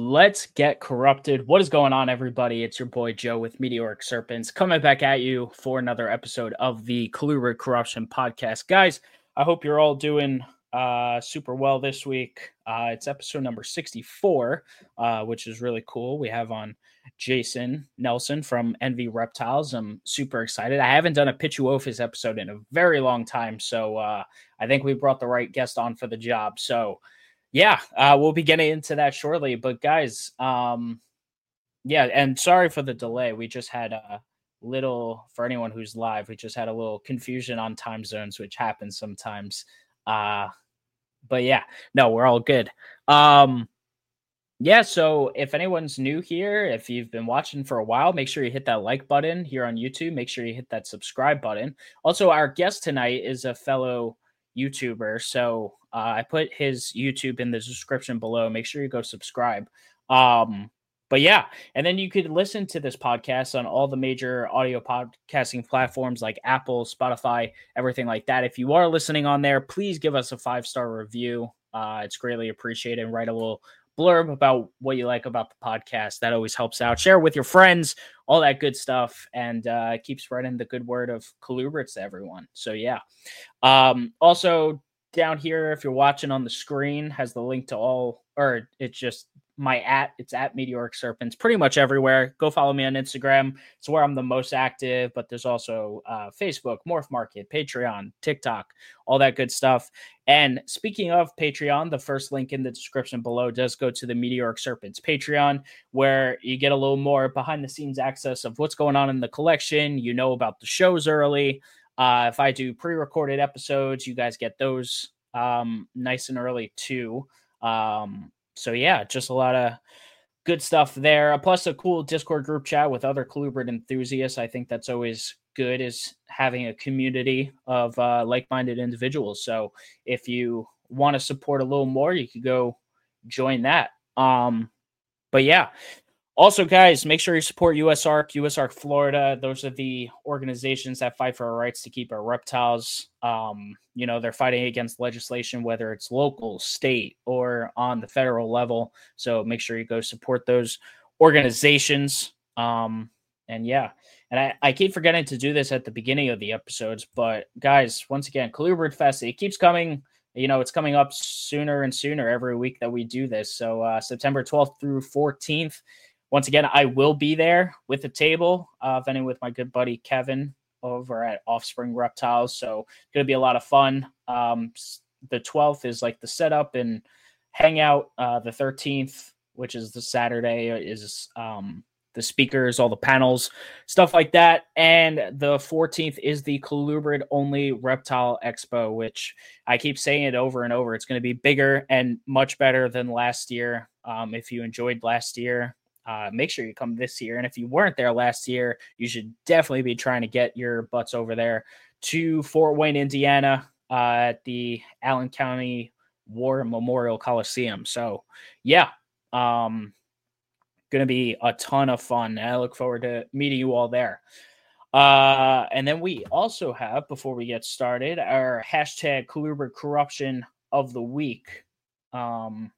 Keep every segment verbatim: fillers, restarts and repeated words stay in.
let's get corrupted. What is going on, everybody? It's your boy Joe with Meteoric Serpents coming back at you for another episode of the Colubrid Corruption Podcast. Guys, I hope you're all doing uh, super well this week. Uh, it's episode number sixty-four, uh, which is really cool. We have on Jason Nelson from Envy Reptiles. I'm super excited. I haven't done a Pituophis episode in a very long time, so uh, I think we brought the right guest on for the job. So, yeah, uh, we'll be getting into that shortly. But guys, um, yeah, and sorry for the delay. We just had a little, for anyone who's live, we just had a little confusion on time zones, which happens sometimes. Uh, but yeah, no, we're all good. Um, yeah, so if anyone's new here, if you've been watching for a while, make sure you hit that like button here on YouTube. Make sure you hit that subscribe button. Also, our guest tonight is a fellow YouTuber, so uh, I put his YouTube in the description below. Make sure you go subscribe. Um, but yeah, and then you could listen to this podcast on all the major audio podcasting platforms like Apple, Spotify, everything like that. If you are listening on there, please give us a five-star review. Uh, it's greatly appreciated. And write a little blurb about what you like about the podcast. That always helps out. Share with your friends, all that good stuff, and uh, keep spreading the good word of Colubrids to everyone. So yeah. Um, also down here, if you're watching on the screen, has the link to all, or it's just my at, it's at Meteoric Serpents, pretty much everywhere. Go follow me on Instagram. It's where I'm the most active, but there's also uh, Facebook, Morph Market, Patreon, TikTok, all that good stuff. And speaking of Patreon, the first link in the description below does go to the Meteoric Serpents Patreon, where you get a little more behind the scenes access of what's going on in the collection. You know about the shows early. Uh, if I do pre-recorded episodes, you guys get those um, nice and early too. Um, so yeah, just a lot of good stuff there. Plus a cool Discord group chat with other Colubrid enthusiasts. I think that's always good, is having a community of uh, like-minded individuals. So if you want to support a little more, you could go join that. Um, but yeah. Also, guys, make sure you support U S A R C, U S A R C Florida. Those are the organizations that fight for our rights to keep our reptiles. Um, you know, they're fighting against legislation, whether it's local, state, or on the federal level. So make sure you go support those organizations. Um, and yeah, and I, I keep forgetting to do this at the beginning of the episodes, but guys, once again, Colubrid Fest, it keeps coming. You know, it's coming up sooner and sooner every week that we do this. So uh, September twelfth through fourteenth. Once again, I will be there with a table, uh, vending with my good buddy Kevin over at Offspring Reptiles. So it's going to be a lot of fun. Um, the twelfth is like the setup and hangout. Uh, the thirteenth, which is the Saturday, is um, the speakers, all the panels, stuff like that. And the fourteenth is the Colubrid only Reptile Expo, which I keep saying it over and over. It's going to be bigger and much better than last year. Um, if you enjoyed last year, Uh, make sure you come this year. And if you weren't there last year, you should definitely be trying to get your butts over there to Fort Wayne, Indiana, uh, at the Allen County War Memorial Coliseum. So, yeah, um, going to be a ton of fun. I look forward to meeting you all there. Uh, and then we also have, before we get started, our hashtag Colubrid Corruption of the Week. Um,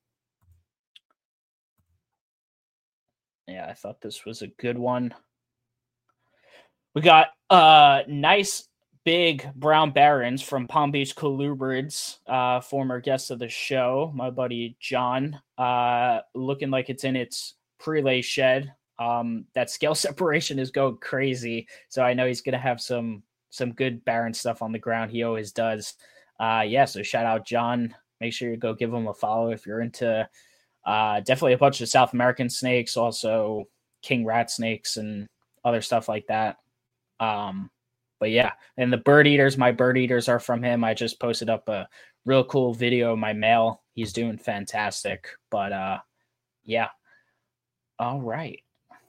Yeah, I thought this was a good one. We got uh nice big brown barons from Palm Beach Colubrids, uh, former guest of the show, my buddy John, uh, looking like it's in its prelay shed. Um, that scale separation is going crazy, so I know he's gonna have some some good baron stuff on the ground. He always does. Uh, yeah, so shout out John. Make sure you go give him a follow if you're into. Uh, definitely a bunch of South American snakes, also king rat snakes and other stuff like that. Um, but yeah, and the bird eaters, my bird eaters are from him. I just posted up a real cool video of my male. He's doing fantastic. But uh, yeah. All right.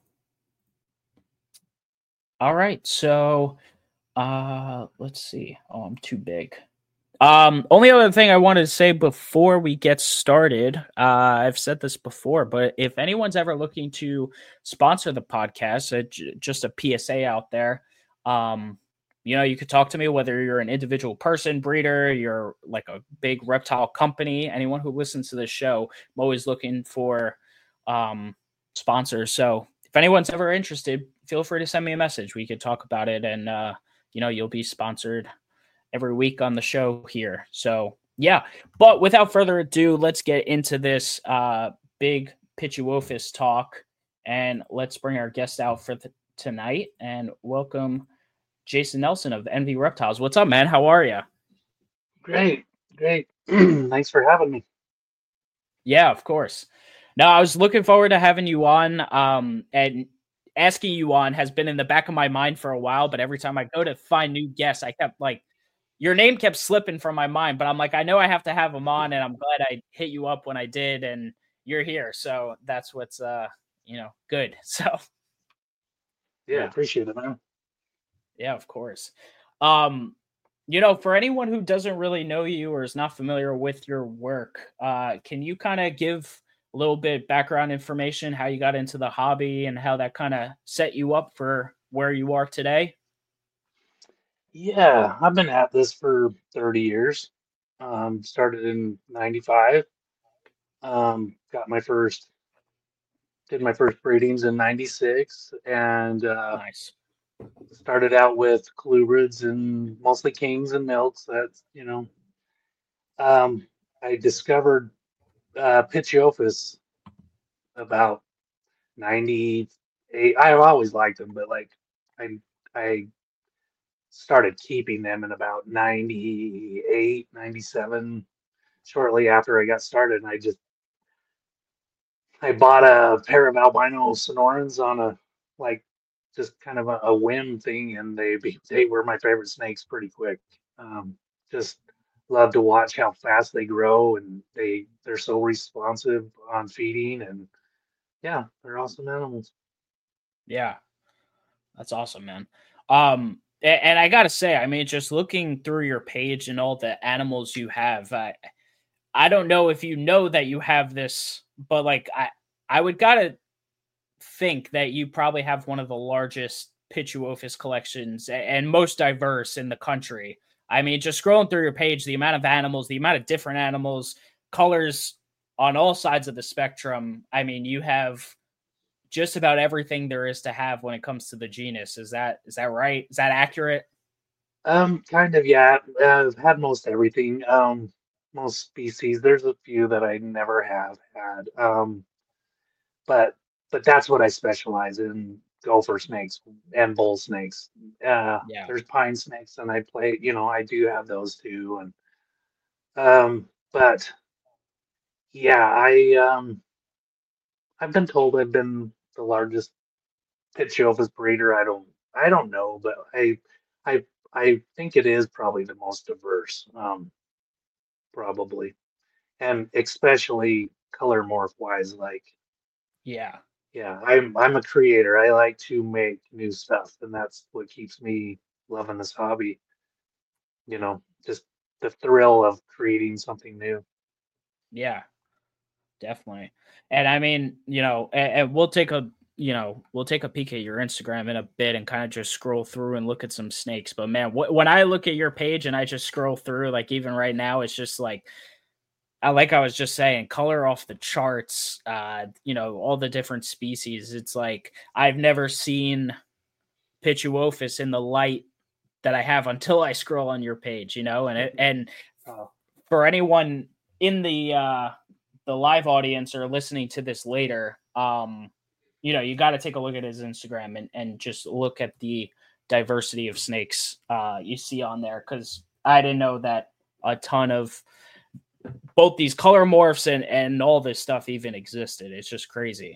All right. So uh, let's see. Oh, I'm too big. Um, only other thing I wanted to say before we get started, uh, I've said this before, but if anyone's ever looking to sponsor the podcast, uh, j- just a P S A out there, um, you know, you could talk to me, whether you're an individual person, breeder, you're like a big reptile company, anyone who listens to this show. I'm always looking for um, sponsors. So if anyone's ever interested, feel free to send me a message. We could talk about it, and uh, you know, you'll be sponsored every week on the show here. So yeah, but without further ado, let's get into this uh, big Pituophis talk, and let's bring our guest out for th- tonight and welcome Jason Nelson of Envy Reptiles. What's up, man? How are you? Great, great. Thanks for having me. Yeah, of course. No, I was looking forward to having you on. Um, and asking you on has been in the back of my mind for a while, but every time I go to find new guests, I kept like your name kept slipping from my mind. But I'm like, I know I have to have him on, and I'm glad I hit you up when I did, and you're here. So that's what's uh, you know, good. So Yeah, yeah. appreciate it, man. Yeah, of course. Um, you know, for anyone who doesn't really know you or is not familiar with your work, uh, can you kind of give a little bit background information, how you got into the hobby and how that kind of set you up for where you are today? Yeah, I've been at this for thirty years. Um, started in ninety-five. Um, got my first, did my first breedings in ninety-six and uh, Nice. started out with colubrids and mostly kings and milks. That's, you know, um, I discovered uh, Pituophis about ninety-eight. I've always liked them, but like I, I started keeping them in about ninety-eight, ninety-seven, shortly after I got started. And I just, I bought a pair of albino Sonorans on a, like, just kind of a, a whim thing. And they, be- they were my favorite snakes pretty quick. Um, just love to watch how fast they grow and they, they're so responsive on feeding. And yeah, they're awesome animals. Yeah, that's awesome, man. Um, a- and I gotta say, I mean, just looking through your page and all the animals you have, I, I don't know if you know that you have this, but like I, I would gotta think that you probably have one of the largest Pituophis collections and most diverse in the country. I mean, just scrolling through your page, the amount of animals, the amount of different animals, colors on all sides of the spectrum. I mean, you have just about everything there is to have when it comes to the genus. Is that is that right? Is that accurate? Um, kind of, yeah. Uh, I've had most everything. Um, most species. There's a few that I never have had. Um, but but that's what I specialize in: gopher snakes and bull snakes. Uh, Yeah. there's pine snakes, and I play. You know, I do have those too. And um, but yeah, I um, I've been told I've been the largest Pituophis breeder. I don't I don't know, but I I I think it is probably the most diverse. Um, probably. And especially color morph wise, like, Yeah. yeah, I'm I'm a creator. I like to make new stuff, and that's what keeps me loving this hobby, you know, just the thrill of creating something new. Yeah. Definitely. And I mean, you know, and, and we'll take a you know, we'll take a peek at your Instagram in a bit and kind of just scroll through and look at some snakes. But man, wh- when I look at your page and I just scroll through, like even right now, it's just like I like I was just saying, color off the charts. Uh, you know, all the different species. It's like I've never seen Pituophis in the light that I have until I scroll on your page. You know, and it, and Oh, for anyone in the uh the live audience or listening to this later, um, you know, you got to take a look at his Instagram and and just look at the diversity of snakes uh you see on there because I didn't know that a ton of both these color morphs and and all this stuff even existed. It's just crazy.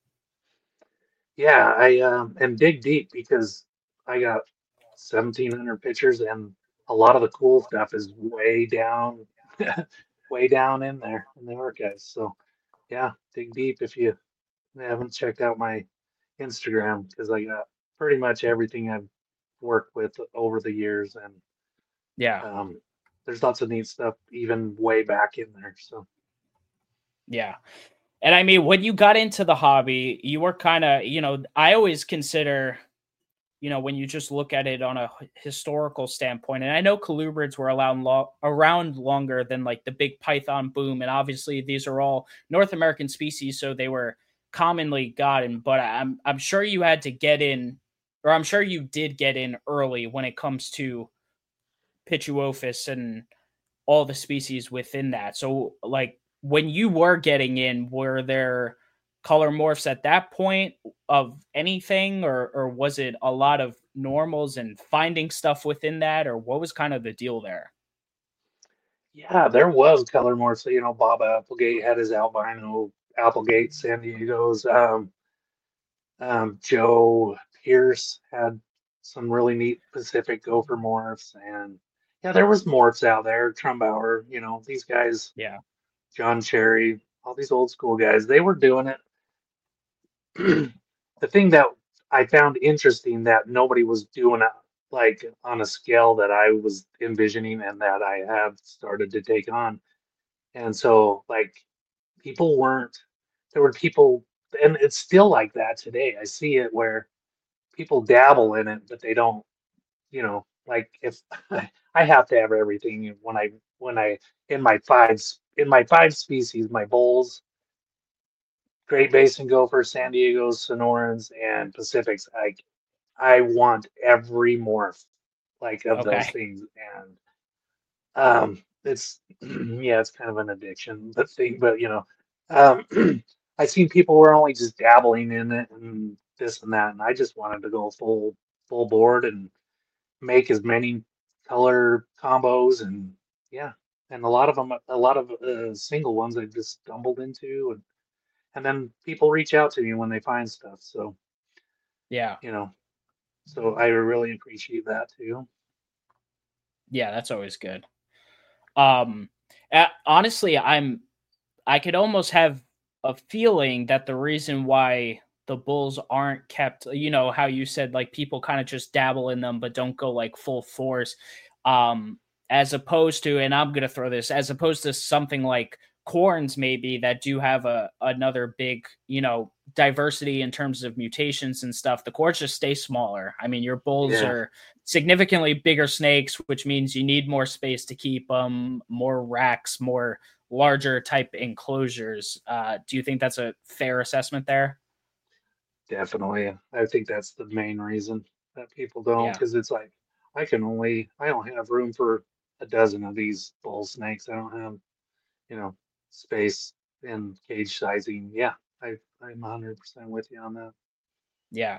yeah, I um, am dig deep because I got seventeen hundred pictures, and a lot of the cool stuff is way down, way down in there in the archives. So yeah, dig deep if you haven't checked out my Instagram because I got pretty much everything I've worked with over the years, and Yeah, um, there's lots of neat stuff even way back in there. So yeah. And I mean, when you got into the hobby, you were kind of, you know, I always consider you know, when you just look at it on a h- historical standpoint. And I know colubrids were around, lo- around longer than like the big python boom. And obviously, these are all North American species. So they were commonly gotten, but I'm I'm sure you had to get in, or I'm sure you did get in early when it comes to Pituophis and all the species within that. So, like, when you were getting in, were there color morphs at that point of anything, or or was it a lot of normals and finding stuff within that, or what was kind of the deal there? Yeah, there was color morphs. So, you know, Bob Applegate had his albino Applegate San Diego's. Um, um, Joe Pierce had some really neat Pacific Gopher morphs, and yeah, there was morphs out there. Trumbauer, you know, these guys, Yeah. John Cherry, all these old school guys, they were doing it. The thing that I found interesting that nobody was doing it like on a scale that I was envisioning and that I have started to take on. And so like people weren't there were people, and it's still like that today. I see it where people dabble in it, but they don't, you know, like if I have to have everything when I when I in my five in my five species, my bulls, Great Basin Gophers, San Diego's, Sonorans, and Pacifics. I I want every morph like of those Okay. things, and um, it's yeah, it's kind of an addiction, but thing, but you know, um, I've seen people were only just dabbling in it and this and that, and I just wanted to go full full board and make as many color combos, and yeah, and a lot of them, a lot of uh, single ones I just stumbled into, and and then people reach out to me when they find stuff. So, Yeah. you know, so I really appreciate that too. Yeah, that's always good. Um, uh, honestly, I'm I could almost have a feeling that the reason why the Bulls aren't kept, you know, how you said like people kind of just dabble in them but don't go like full force, um, as opposed to, and I'm gonna throw this, as opposed to something like corns maybe that do have a another big, you know, diversity in terms of mutations and stuff. The corns just stay smaller. I mean, your bulls Yeah, are significantly bigger snakes, which means you need more space to keep them, more racks, more larger type enclosures. Uh, do you think that's a fair assessment there? definitely. I think that's the main reason that people don't, Yeah. because it's like I can only I don't have room for a dozen of these bull snakes. I don't have, you know, space and cage sizing. Yeah, I I'm one hundred percent with you on that. Yeah.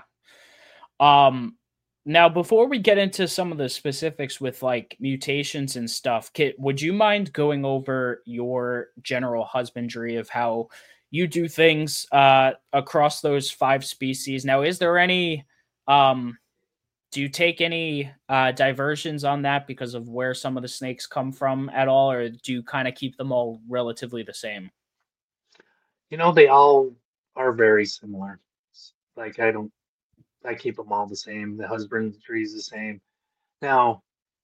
Um, now before we get into some of the specifics with like mutations and stuff, Kit, would you mind going over your general husbandry of how you do things uh across those five species? Now, is there any um do you take any uh diversions on that because of where some of the snakes come from at all, or do you kind of keep them all relatively the same? You know, they all are very similar. Like I don't I keep them all the same. The husbandry is the same. Now,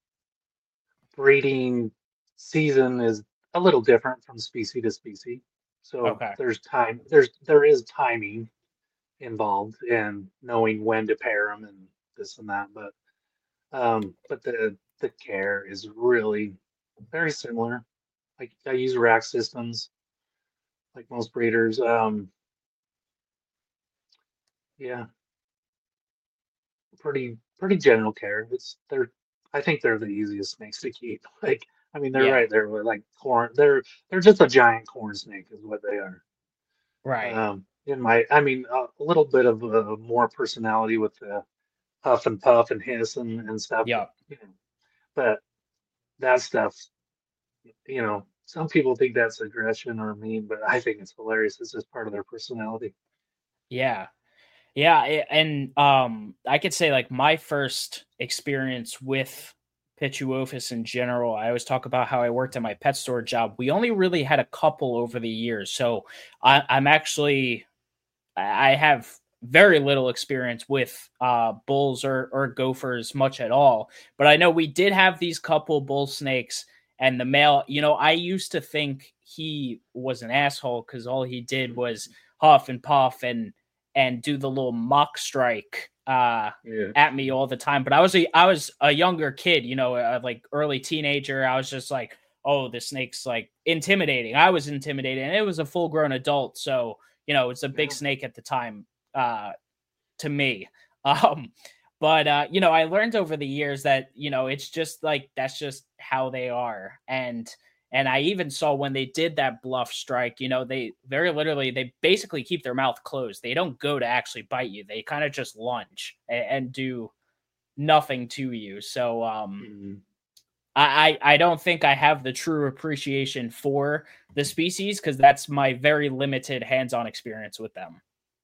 breeding season is a little different from species to species. So Okay. there's time, there's there is timing involved in knowing when to pair them and this and that. But um, but the the care is really very similar. Like I use rack systems like most breeders. Um, yeah, pretty pretty general care. It's they're I think they're the easiest snakes to keep. Like I mean they're Yeah. right there with like corn. They're they're just a giant corn snake is what they are. Right. Um, in my I mean uh, a little bit of uh, more personality with the huff and puff and hiss and, and stuff, but Yep. you know, but that stuff, you know, some people think that's aggression or mean, but I think it's hilarious. It's just part of their personality. Yeah. Yeah, a- and um, I could say like my first experience with Pituophis in general. I always talk about how I worked at my pet store job. We only really had a couple over the years, so I, I'm actually I I have very little experience with uh, bulls or or gophers, much at all. But I know we did have these couple bull snakes, and the male. You know, I used to think he was an asshole because all he did was huff and puff and and do the little mock strike uh, Yeah. at me all the time. But I was a I was a younger kid, you know, uh, like early teenager. I was just like, oh, the snake's like intimidating. I was intimidated, and it was a full grown adult, so you know, it's a big Yeah. snake at the time, uh, to me. Um, but uh, you know, I learned over the years that, you know, it's just like that's just how they are. And and I even saw when they did that bluff strike, you know, they very literally they basically keep their mouth closed. They don't go to actually bite you. They kind of just lunge and, and do nothing to you. So um Mhm. I, I I don't think I have the true appreciation for the species because that's my very limited hands-on experience with them.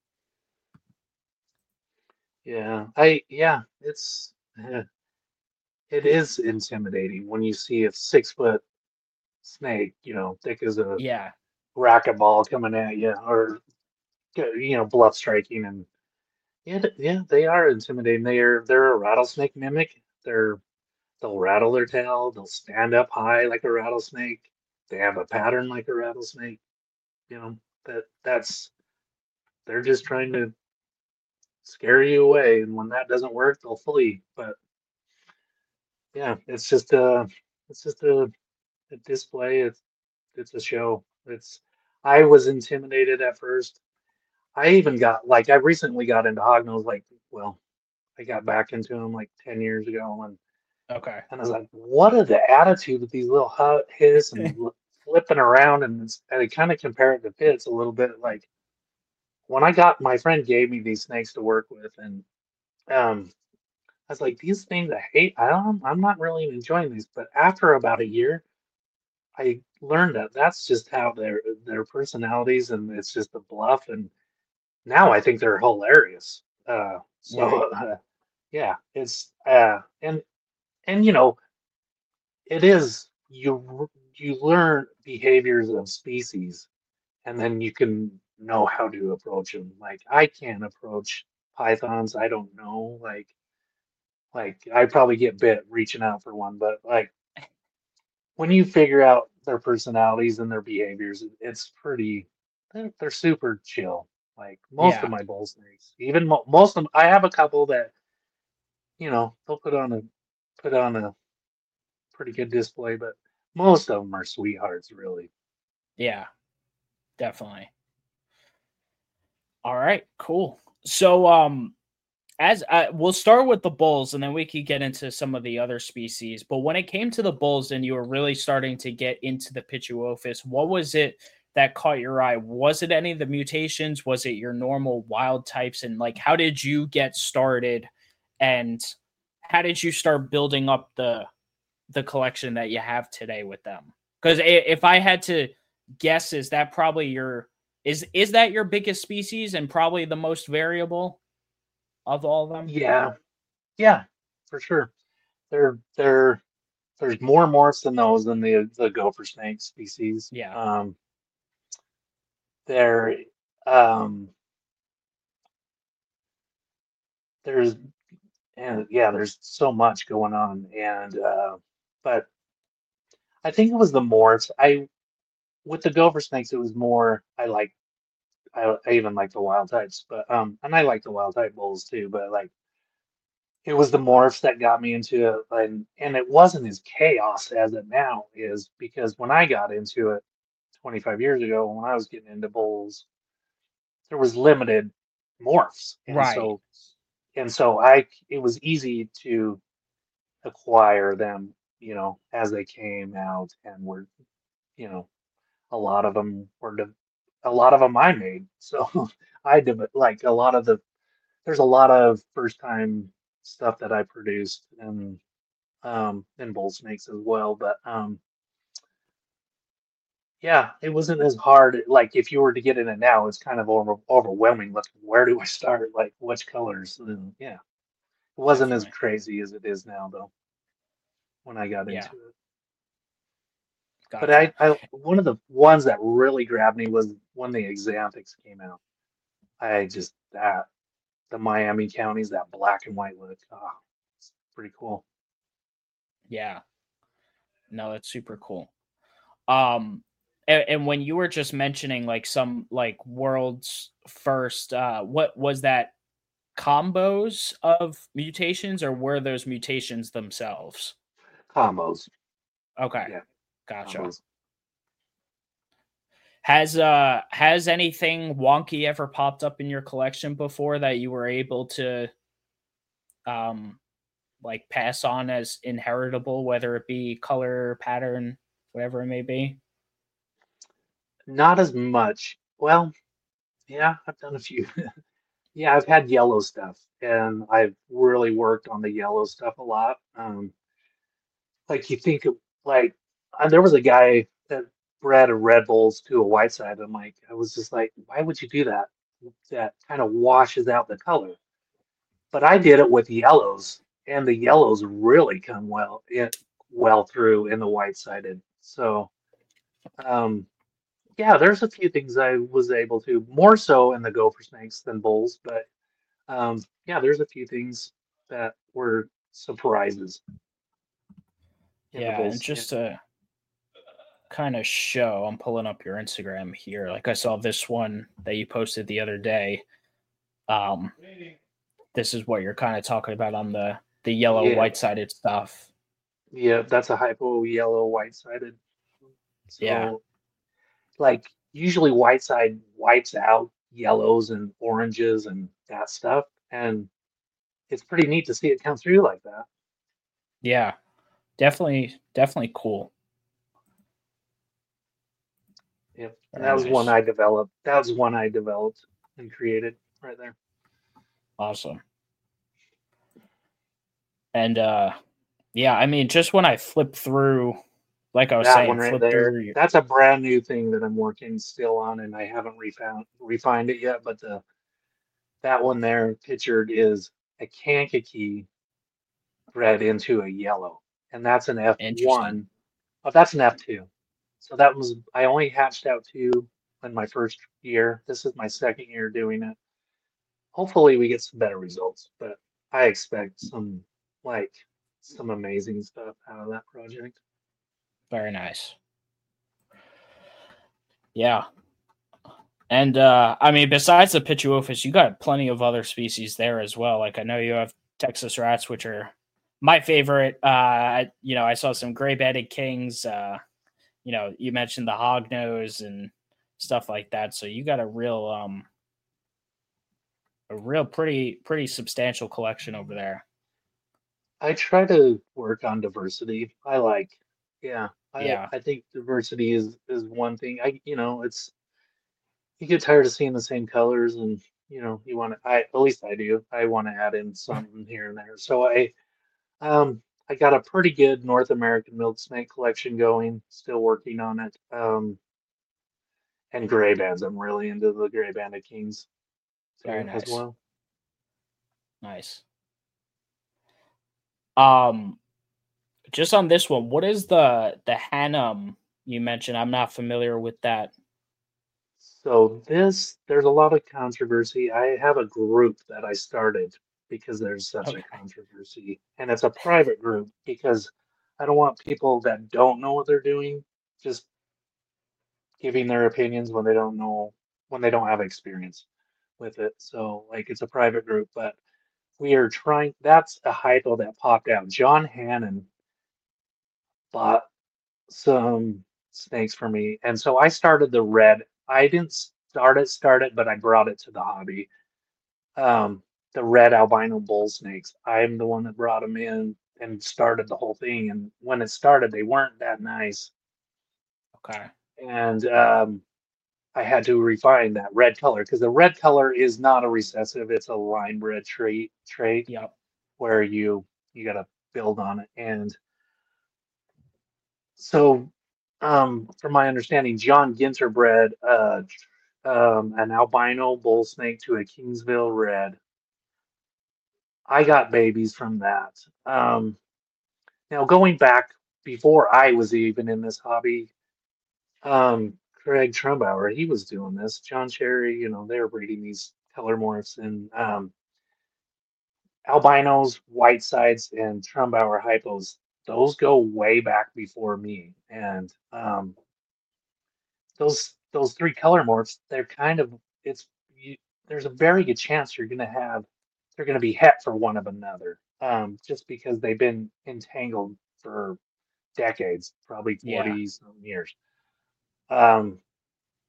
Yeah. I yeah, it's eh, it is intimidating when you see a six foot snake, you know, thick as a Yeah, racquetball coming at you, or you know, bluff striking, and yeah, th- yeah, they are intimidating. They're they're a rattlesnake mimic. They're they'll rattle their tail. They'll stand up high like a rattlesnake. They have a pattern like a rattlesnake. You know that that's they're just trying to scare you away, and when that doesn't work, they'll flee. But yeah, it's just a it's just a, a display. It's it's a show. It's I was intimidated at first. I even got like I recently got into hognose. Like, well, I got back into them like ten years ago, and okay. and I was like, what are the attitude of these little hu- hiss and l- flipping around? And, it's, and I kind of compare it to pits a little bit. Like when I got my friend gave me these snakes to work with, and um, I was like, these things I hate. I don't. I'm not really enjoying these. But after about a year, I learned that that's just how their their personalities, and it's just the bluff. And now I think they're hilarious. Uh, Right. so uh, yeah, it's uh, and and you know it is you you learn behaviors of species, and then you can know how to approach them. Like I can't approach pythons. I don't know. Like like I probably get bit reaching out for one, but like when you figure out their personalities and their behaviors, it- it's pretty. They're, they're super chill. Like most of Yeah. my bull snakes, even mo most of them, I have a couple that you know they'll put on a put on a pretty good display, but most of them are sweethearts, really. Yeah. Definitely. All right. Cool. So um as uh, we'll start with the bulls and then we could get into some of the other species. But when it came to the bulls and you were really starting to get into the Pituophis, what was it that caught your eye? Was it any of the mutations? Was it your normal wild types? And like, how did you get started? And how did you start building up the the collection that you have today with them? Because if I had to guess, is that probably your is is that your biggest species and probably the most variable of all of them? Yeah, yeah, for sure. There, there, there's more morphs than those than the the gopher snake species. Yeah. Um, there, um, there's and yeah, there's so much going on, and uh, but I think it was the morphs. I with the gopher snakes, it was more. I like. I, I even like the wild types, but um, and I like the wild type bulls too. But like, it was the morphs that got me into it, and and it wasn't as chaos as it now is because when I got into it twenty-five years ago, when I was getting into bulls, there was limited morphs, and Right. so and so I it was easy to acquire them, you know, as they came out, and were you know a lot of them were de- a lot of them I made, so I did like a lot of the there's a lot of first time stuff that I produced and um in bull snakes as well, but um yeah, it wasn't as hard. Like if you were to get in it now, it's kind of over, overwhelming. Like where do I start? Like which colors? And yeah, it wasn't as Definitely. crazy as it is now though when I got Yeah. into it. But Gotcha. I, I one of the ones that really grabbed me was when the Xanthics came out. I just that the Miami counties, that black and white look. Ah, it's pretty cool. Yeah. No, that's super cool. Um, and, and when you were just mentioning like some like world's first, uh, what was that combos of mutations or were those mutations themselves? Combos. Okay. Yeah, Gotcha. combos. Has uh has anything wonky ever popped up in your collection before that you were able to um like pass on as inheritable, whether it be color, pattern, whatever it may be? Not as much. Well, yeah, I've done a few. Yeah, I've had yellow stuff, and I've really worked on the yellow stuff a lot. Um, like you think of like uh, there was a guy that bred a Red Bulls to a white side. I'm like, I was just like, why would you do that? That kind of washes out the color. But I did it with yellows, and the yellows really come well it well through in the white sided. So um, yeah, there's a few things I was able to more so in the gopher snakes than bulls, but um, yeah, there's a few things that were surprises in the Yeah, and bulls. Yeah. just to kind of show, I'm pulling up your Instagram here. Like I saw this one that you posted the other day. Um, this is what you're kind of talking about on the the yellow Yeah, white sided stuff. yeah, that's a hypo yellow white sided. Yeah, So like usually white side wipes out yellows and oranges and that stuff, and it's pretty neat to see it come through like that. yeah, definitely, definitely cool. Yep. And Very that was one nice, I developed. That was one I developed and created right there. awesome. And uh, yeah, I mean, just when I flip through, like I was That one saying, right flip there. through your That's a brand new thing that I'm working still on, and I haven't refound refined it yet. But the that one there pictured is a Kankakee bred into a yellow, and that's an interesting. F one. Oh, that's an F two. So that was I only hatched out two in my first year. This is my second year doing it. Hopefully we get some better results, but I expect some like some amazing stuff out of that project. Very nice. Yeah. And uh, I mean, besides the Pituophis, you got plenty of other species there as well. Like I know you have Texas rats, which are my favorite. Uh, you know, I saw some gray-banded kings. Uh, you know, you mentioned the hognose and stuff like that. So you got a real, um, a real pretty, pretty substantial collection over there. I try to work on diversity. I like, yeah, I Yeah, I think diversity is is one thing. I you know it's you get tired of seeing the same colors, and you know you want to. I at least I do. I want to add in something here and there. So I um I got a pretty good North American milk snake collection going. Still working on it. Um and gray bands. I'm really into the gray banded kings very too as nice, well. nice. Um, just on this one, what is the the Hanum you mentioned? I'm not familiar with that. So this, there's a lot of controversy. I have a group that I started because there's such a Okay, controversy, and it's a private group because I don't want people that don't know what they're doing just giving their opinions when they don't know, when they don't have experience with it. So like it's a private group, but we are trying, that's a hypo that popped out. John Hannon bought some snakes for me. And so I started the red. I didn't start it, start it, but I brought it to the hobby. Um, the red albino bull snakes. I'm the one that brought them in and started the whole thing. And when it started, they weren't that nice. okay, And um, I had to refine that red color because the red color is not a recessive; it's a line bred trait. Trait yep, where you you got to build on it. And so, um, from my understanding, John Ginter bred uh, um, an albino bull snake to a Kingsville red. I got babies from that. Um, now, going back before I was even in this hobby, um, Craig Trumbauer, he was doing this. John Cherry, you know, they were breeding these color morphs and um, albinos, white sides, and Trumbauer hypos. Those go way back before me. And um, those those three color morphs, they're kind of it's you, there's a very good chance you're going to have they're going to be het for one of another, um, just because they've been entangled for decades, probably yeah, forty some years. Um,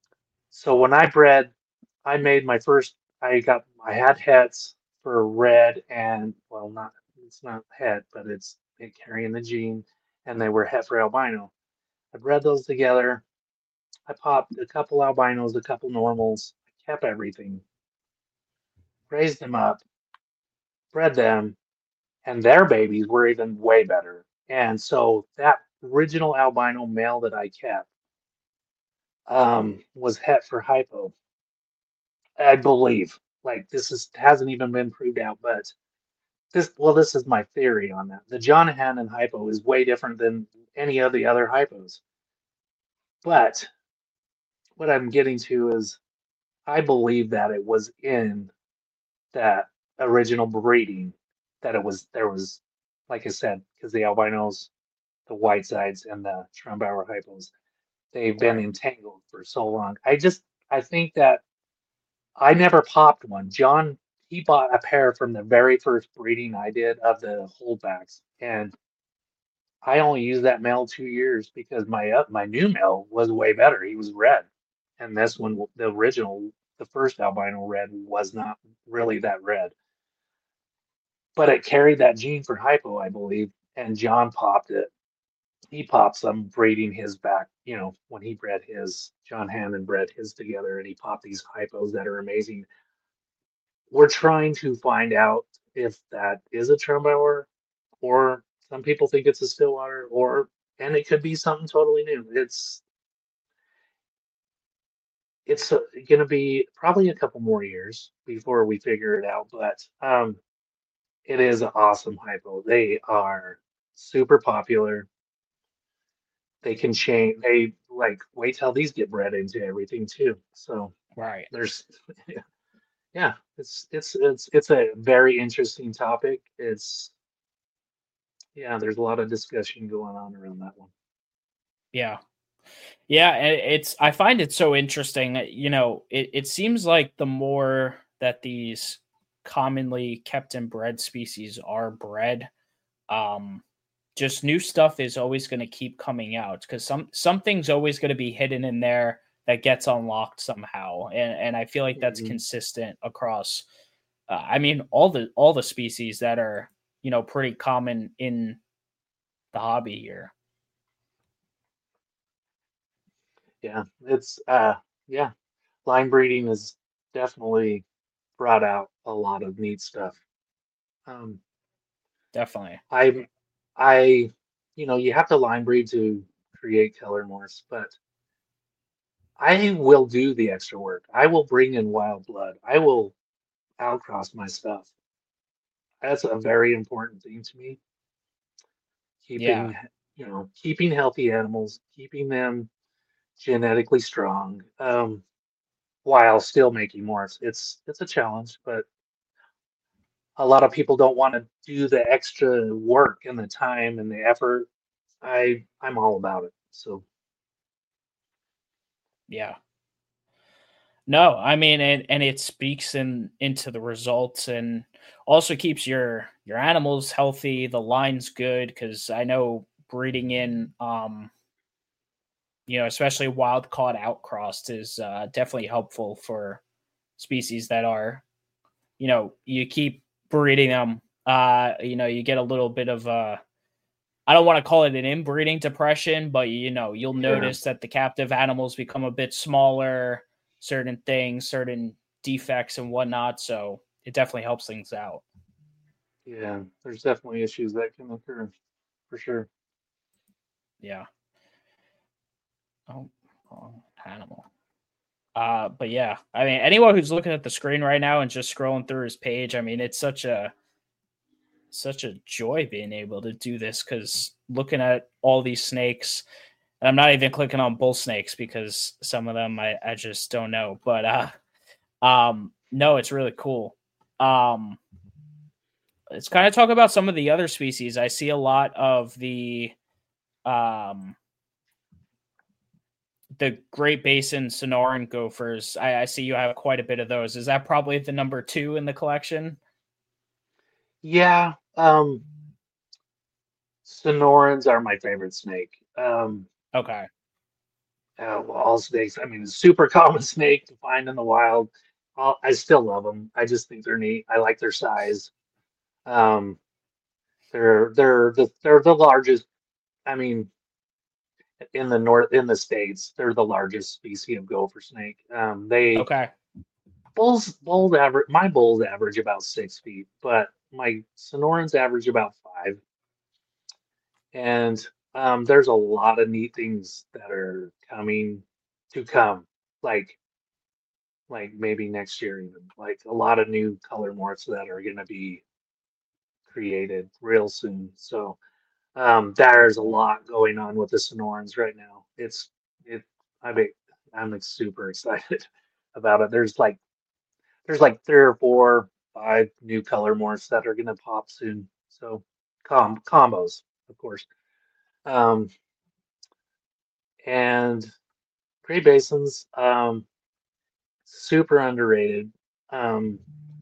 So when I bred, I made my first. I got. I had hets for red and well, not. It's not het, but it's it carrying the gene, and they were het for albino. I bred those together. I popped a couple albinos, a couple normals. I kept everything, raised them up, bred them, and their babies were even way better. And so that original albino male that I kept um, was het for hypo, I believe. Like this is hasn't even been proved out, but this well, this is my theory on that. The John Hannon hypo is way different than any of the other hypos. But what I'm getting to is I believe that it was in that original breeding that it was there was like I said, because the albinos, the white sides, and the Trumbauer hypos, they've been Right. entangled for so long. I just I think that I never popped one. John, he bought a pair from the very first breeding I did of the holdbacks, and I only used that male two years because my uh, my new male was way better. He was red, and this one, the original, the first albino red, was not really that red, but it carried that gene for hypo, I believe, and John popped it. He popped some breeding his back, you know, when he bred his, John Hammond bred his together, and he popped these hypos that are amazing. We're trying to find out if that is a Trumbauer, or some people think it's a Stillwater, or and it could be something totally new. It's it's uh, going to be probably a couple more years before we figure it out, but um, it is an awesome hypo. They are super popular. They can change. They like wait till these get bred into everything too. So Right. there's yeah, it's it's it's it's a very interesting topic. It's yeah, there's a lot of discussion going on around that one. Yeah. Yeah, and it's I find it so interesting. uh, You know, it, it seems like the more that these commonly kept and bred species are bred, um, just new stuff is always going to keep coming out because some something's always going to be hidden in there that gets unlocked somehow, and and I feel like that's Hmm. consistent across. Uh, I mean, all the all the species that are you know pretty common in the hobby here. Yeah, it's uh yeah, line breeding has definitely brought out a lot of neat stuff. Um, Definitely. I I you know, you have to line breed to create color morphs, but I will do the extra work. I will bring in wild blood. I will outcross my stuff. That's a very important thing to me. Yeah. Keeping, you know, keeping healthy animals, keeping them genetically strong, um, while still making morphs. It's it's a challenge, but a lot of people don't want to do the extra work and the time and the effort. I I'm all about it. So Yeah. No, I mean, and and it speaks in into the results and also keeps your your animals healthy, the line's good because I know breeding in, um, you know, especially wild caught outcrossed is uh, definitely helpful for species that are, you know, you keep breeding them, uh, you know, you get a little bit of uh I don't want to call it an inbreeding depression, but you know, you'll yeah, notice that the captive animals become a bit smaller, certain things, certain defects and whatnot. So it definitely helps things out. yeah, there's definitely issues that can occur for sure. Yeah. Oh, wrong animal. Uh, but yeah, I mean, anyone who's looking at the screen right now and just scrolling through his page, I mean, it's such a such a joy being able to do this because looking at all these snakes, and I'm not even clicking on bull snakes because some of them I, I just don't know. But uh Um, no, it's really cool. Um, let's kind of talk about some of the other species. I see a lot of the um the Great Basin Sonoran gophers. I, I see you have quite a bit of those. Is that probably the number two in the collection? Yeah, um, Sonorans are my favorite snake. Um, Okay. Uh, well, all snakes. I mean, it's a super common snake to find in the wild. I'll, I still love them. I just think they're neat. I like their size. Um, they're they're the they're the largest. I mean, in the north in the states, they're the largest species of gopher snake. Um, they Okay. bulls bulls average my bulls average about six feet, but my Sonorans average about five. And um, there's a lot of neat things that are coming to come, like like maybe next year even, like a lot of new color morphs that are going to be created real soon. So um, there's a lot going on with the Sonorans right now. It's it I mean I'm like super excited about it. There's like there's like three or four, five new color morphs that are going to pop soon. So com combos, of course. Um, and Great Basins, um, super underrated. Um,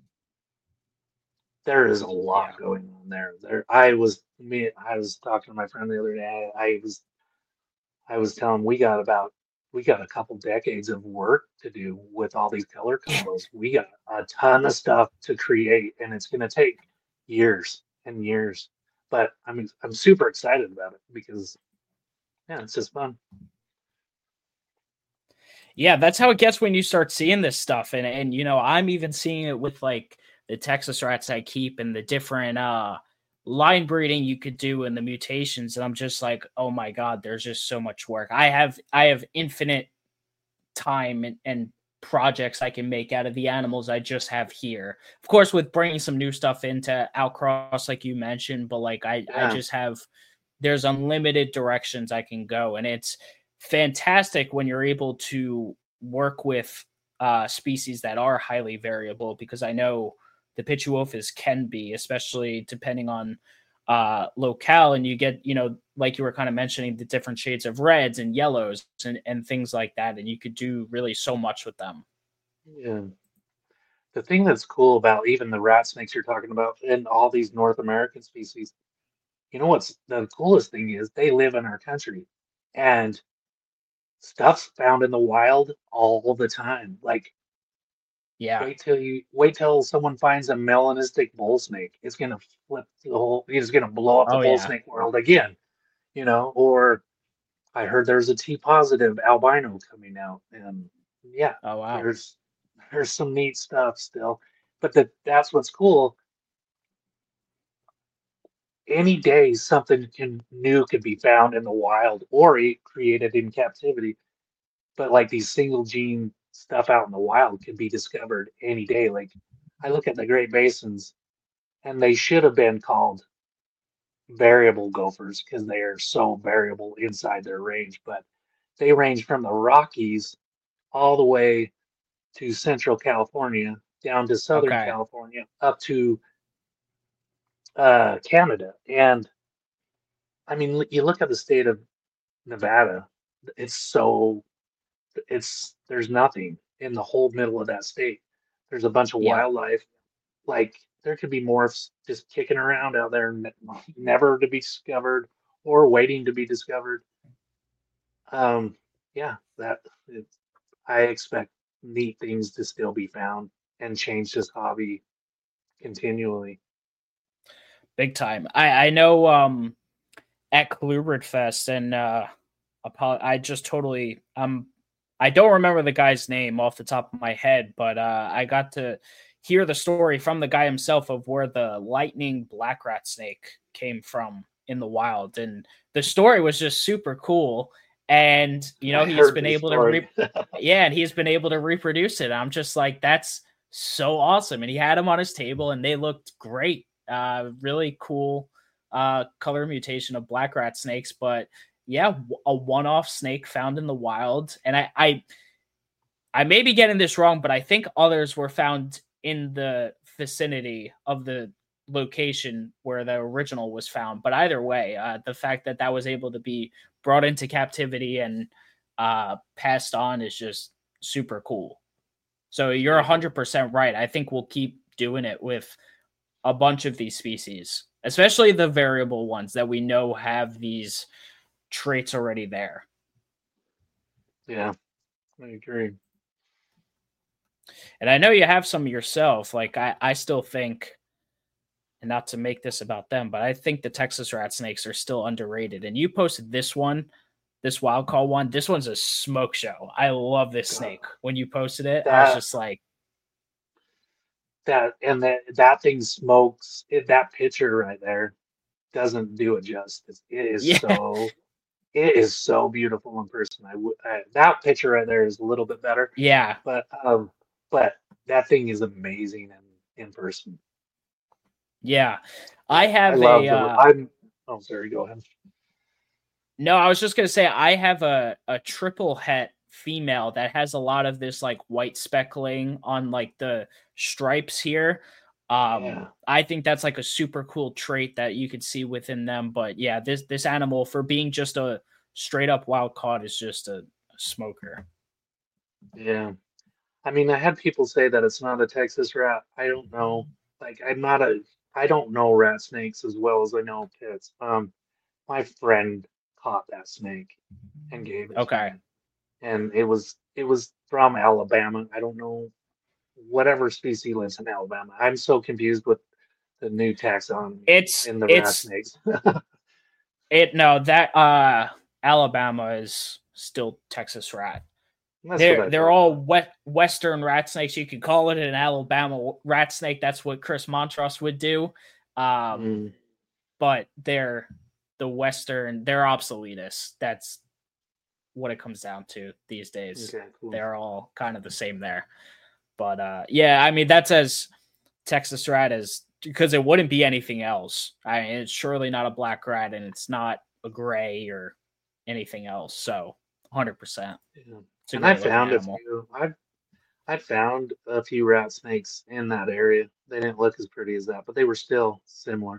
there is a Yeah. lot going on there. There, I was me. I was talking to my friend the other day. I, I was, I was telling him we got about, we got a couple decades of work to do with all these color combos. We got a ton of stuff to create, and it's going to take years and years. But I mean, I'm super excited about it because yeah, it's just fun. Yeah, that's how it gets when you start seeing this stuff. And and you know, I'm even seeing it with like the Texas rats I keep and the different uh line breeding you could do and the mutations. And I'm just like, oh my God, there's just so much work. I have I have infinite time and, and projects I can make out of the animals I just have here. Of course, with bringing some new stuff into Outcross, like you mentioned, but like I, I Yeah, just have, there's unlimited directions I can go. And it's fantastic when you're able to work with uh, species that are highly variable because I know the Pituophis can be, especially depending on uh locale, and you get, you know, like you were kind of mentioning, the different shades of reds and yellows and, and things like that, and you could do really so much with them. yeah. The thing that's cool about even the rat snakes you're talking about and all these North American species, you know what's the coolest thing is they live in our country and stuff's found in the wild all the time. Like Yeah. wait till you wait till someone finds a melanistic bull snake. It's gonna flip the whole it's gonna blow up the Oh bull yeah. snake world again, you know, or I heard there's a T positive albino coming out and yeah, Oh wow. there's there's some neat stuff still. But that that's what's cool any day something can new could be found in the wild or e- created in captivity. But like these single gene stuff out in the wild can be discovered any day. Like I look at the Great Basins and they should have been called variable gophers because they are so variable inside their range. But they range from the Rockies all the way to Central California, down to Southern Okay. California, up to uh, Canada. And I mean, you look at the state of Nevada, it's so it's there's nothing in the whole middle of that state. There's a bunch of Yeah. wildlife. Like there could be morphs just kicking around out there, ne- never to be discovered or waiting to be discovered. Um, yeah, that it, I expect neat things to still be found and change this hobby continually. Big time. I I know um at Colubrid Fest, and uh apo- I just totally um I don't remember the guy's name off the top of my head, but uh I got to hear the story from the guy himself of where the lightning black rat snake came from in the wild, and the story was just super cool. And you I know, he's heard been this able to story. re- yeah, and he's been able to reproduce it. I'm just like, that's so awesome. And he had them on his table and they looked great. Uh really cool uh color mutation of black rat snakes, but yeah, a one-off snake found in the wild. And I, I, I may be getting this wrong, but I think others were found in the vicinity of the location where the original was found. But either way, uh, the fact that that was able to be brought into captivity and uh, passed on is just super cool. So you're Yeah, one hundred percent right. I think we'll keep doing it with a bunch of these species, especially the variable ones that we know have these traits already there. Yeah, I agree. And I know you have some yourself. Like I, I still think, and not to make this about them, but I think the Texas rat snakes are still underrated. And you posted this one, this wild call one. This one's a smoke show. I love this God, snake. When you posted it, I was that just like, that and that that thing smokes. It, that picture right there doesn't do it justice. It is yeah, so it is so beautiful in person. I would I, that picture right there is a little bit better, yeah, but um, but that thing is amazing in in person. yeah. I I I have a love the. uh I'm. Oh, sorry. Go ahead. no, I was just gonna say I have a a triple het female that has a lot of this like white speckling on like the stripes here. Um, Yeah. I think that's like a super cool trait that you could see within them. But yeah, this this animal for being just a straight up wild caught is just a, a smoker. Yeah. I mean, I had people say that it's not a Texas rat. I don't know. Like, I'm not a. I don't know rat snakes as well as I know pits. Um, my friend caught that snake and gave it to Okay. me, and it was it was from Alabama. I don't know whatever species lives in Alabama. I'm so confused with the new taxonomy It's in the rat it's snakes. it no that uh Alabama is still Texas rat. That's what They're I they're thought. all wet western rat snakes. You could call it an Alabama rat snake. That's what Chris Montross would do. Um, Mm, but they're the western. They're obsoletus. That's what it comes down to these days. okay, cool. They're all kind of the same there. But uh, yeah, I mean that's as Texas rat as because it wouldn't be anything else. I mean, it's surely not a black rat, and it's not a gray or anything else. So, one hundred percent, Yeah. it's a And I great looking found a animal. few. I've I found a few rat snakes in that area. They didn't look as pretty as that, but they were still similar.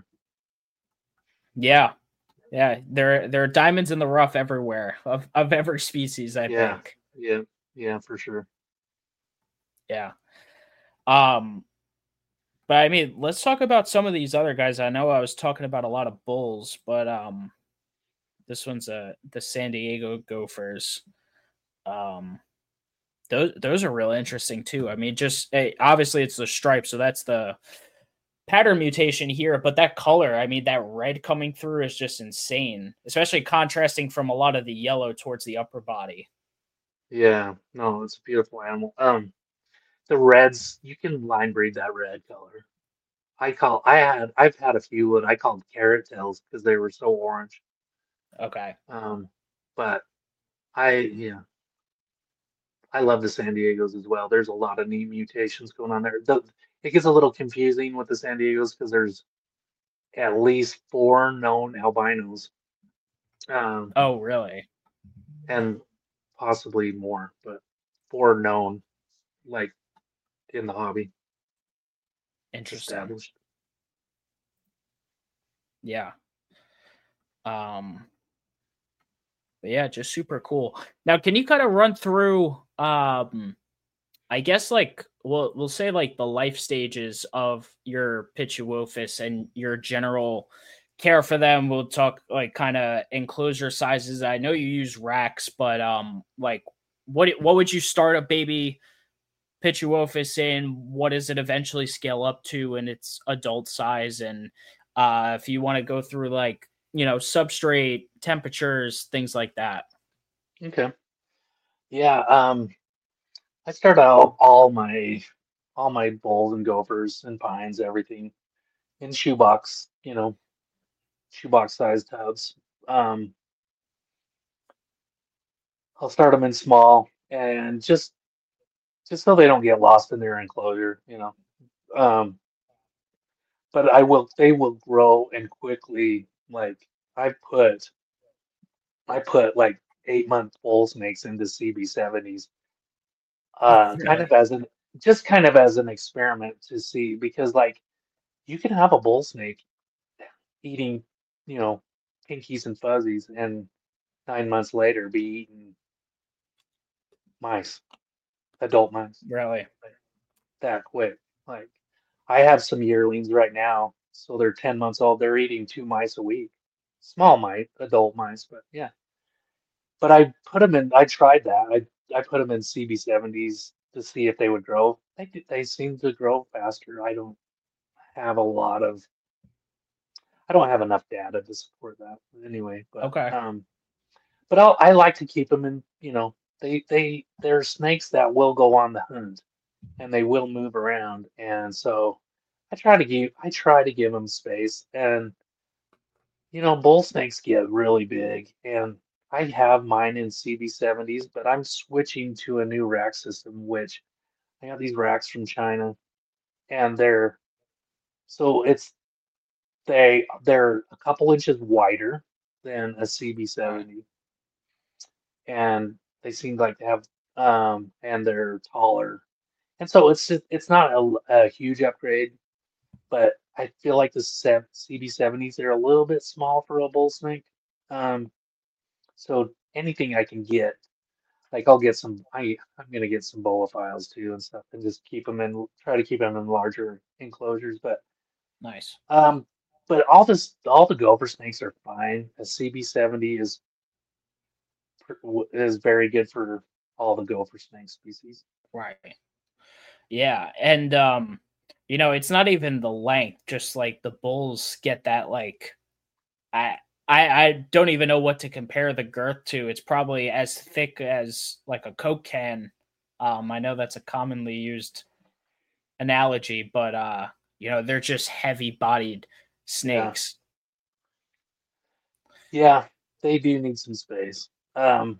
Yeah, yeah, there there are diamonds in the rough everywhere of of every species, I Yeah, think. yeah, yeah, for sure. Yeah. Um, but I mean, let's talk about some of these other guys. I know I was talking about a lot of bulls, but um this one's uh the San Diego Gophers. Um those those are real interesting too. I mean, just eh, obviously it's the stripe, so that's the pattern mutation here, but that color, I mean, that red coming through is just insane, especially contrasting from a lot of the yellow towards the upper body. Yeah, no, it's a beautiful animal. Um, the reds, you can line breed that red color. I call, I had, I've had a few what I called carrot tails because they were so orange. Okay. Um, but I, yeah, I love the San Diegos as well. There's a lot of neat mutations going on there. The, it gets a little confusing with the San Diegos because there's at least four known albinos, um, Oh, really? and possibly more, but four known, like in the hobby, Interesting. established. Yeah. Um, but yeah, just super cool. Now, can you kind of run through um I guess like we'll we'll say like the life stages of your Pituophis and your general care for them. We'll talk like kind of enclosure sizes. I know you use racks, but um like what what would you start a baby Pituophis in? What does it eventually scale up to in its adult size? And uh if you want to go through like, you know, substrate, temperatures, things like that. Okay. Yeah. Um, I start out all my all my bulls and gophers and pines, everything in shoebox, you know, shoebox sized tubs. Um, I'll start them in small and just just so they don't get lost in their enclosure, you know. Um, but I will they will grow and quickly like I put I put like eight month bull snakes into C B seventies, uh, kind Really? of as an just kind of as an experiment to see because like you can have a bull snake eating, you know, pinkies and fuzzies, and nine months later be eating mice, adult mice, Really? like that quick. Like I have some yearlings right now, so they're ten months old. They're eating two mice a week, small mice, adult mice, but yeah. but I put them in. I tried that. I I put them in C B seventies to see if they would grow. They they seem to grow faster. I don't have a lot of. I don't have enough data to support that anyway. But Okay. um, but I'll, I like to keep them in. You know, they they they're snakes that will go on the hunt and they will move around, and so I try to give I try to give them space. And you know, bull snakes get really big, and I have mine in C B seventies, but I'm switching to a new rack system, which I got these racks from China, and they're so it's they they're a couple inches wider than a All right. C B seventy, and they seem like they have um and they're taller, and so it's just, it's not a, a huge upgrade, but I feel like the C B seventies are a little bit small for a bull snake. Um, so anything I can get. Like I'll get some. I I'm gonna get some boa files too and stuff, and just keep them in. Try to keep them in larger enclosures. But Nice. um, but all this, all the gopher snakes are fine. A C B seventy is is very good for all the gopher snake species. Right. Yeah. And um, you know, it's not even the length, just like the bulls get that like I I I don't even know what to compare the girth to. It's probably as thick as like a Coke can. Um, I know that's a commonly used analogy, but uh, you know, they're just heavy-bodied Yeah, snakes. yeah, they do need some space. Um,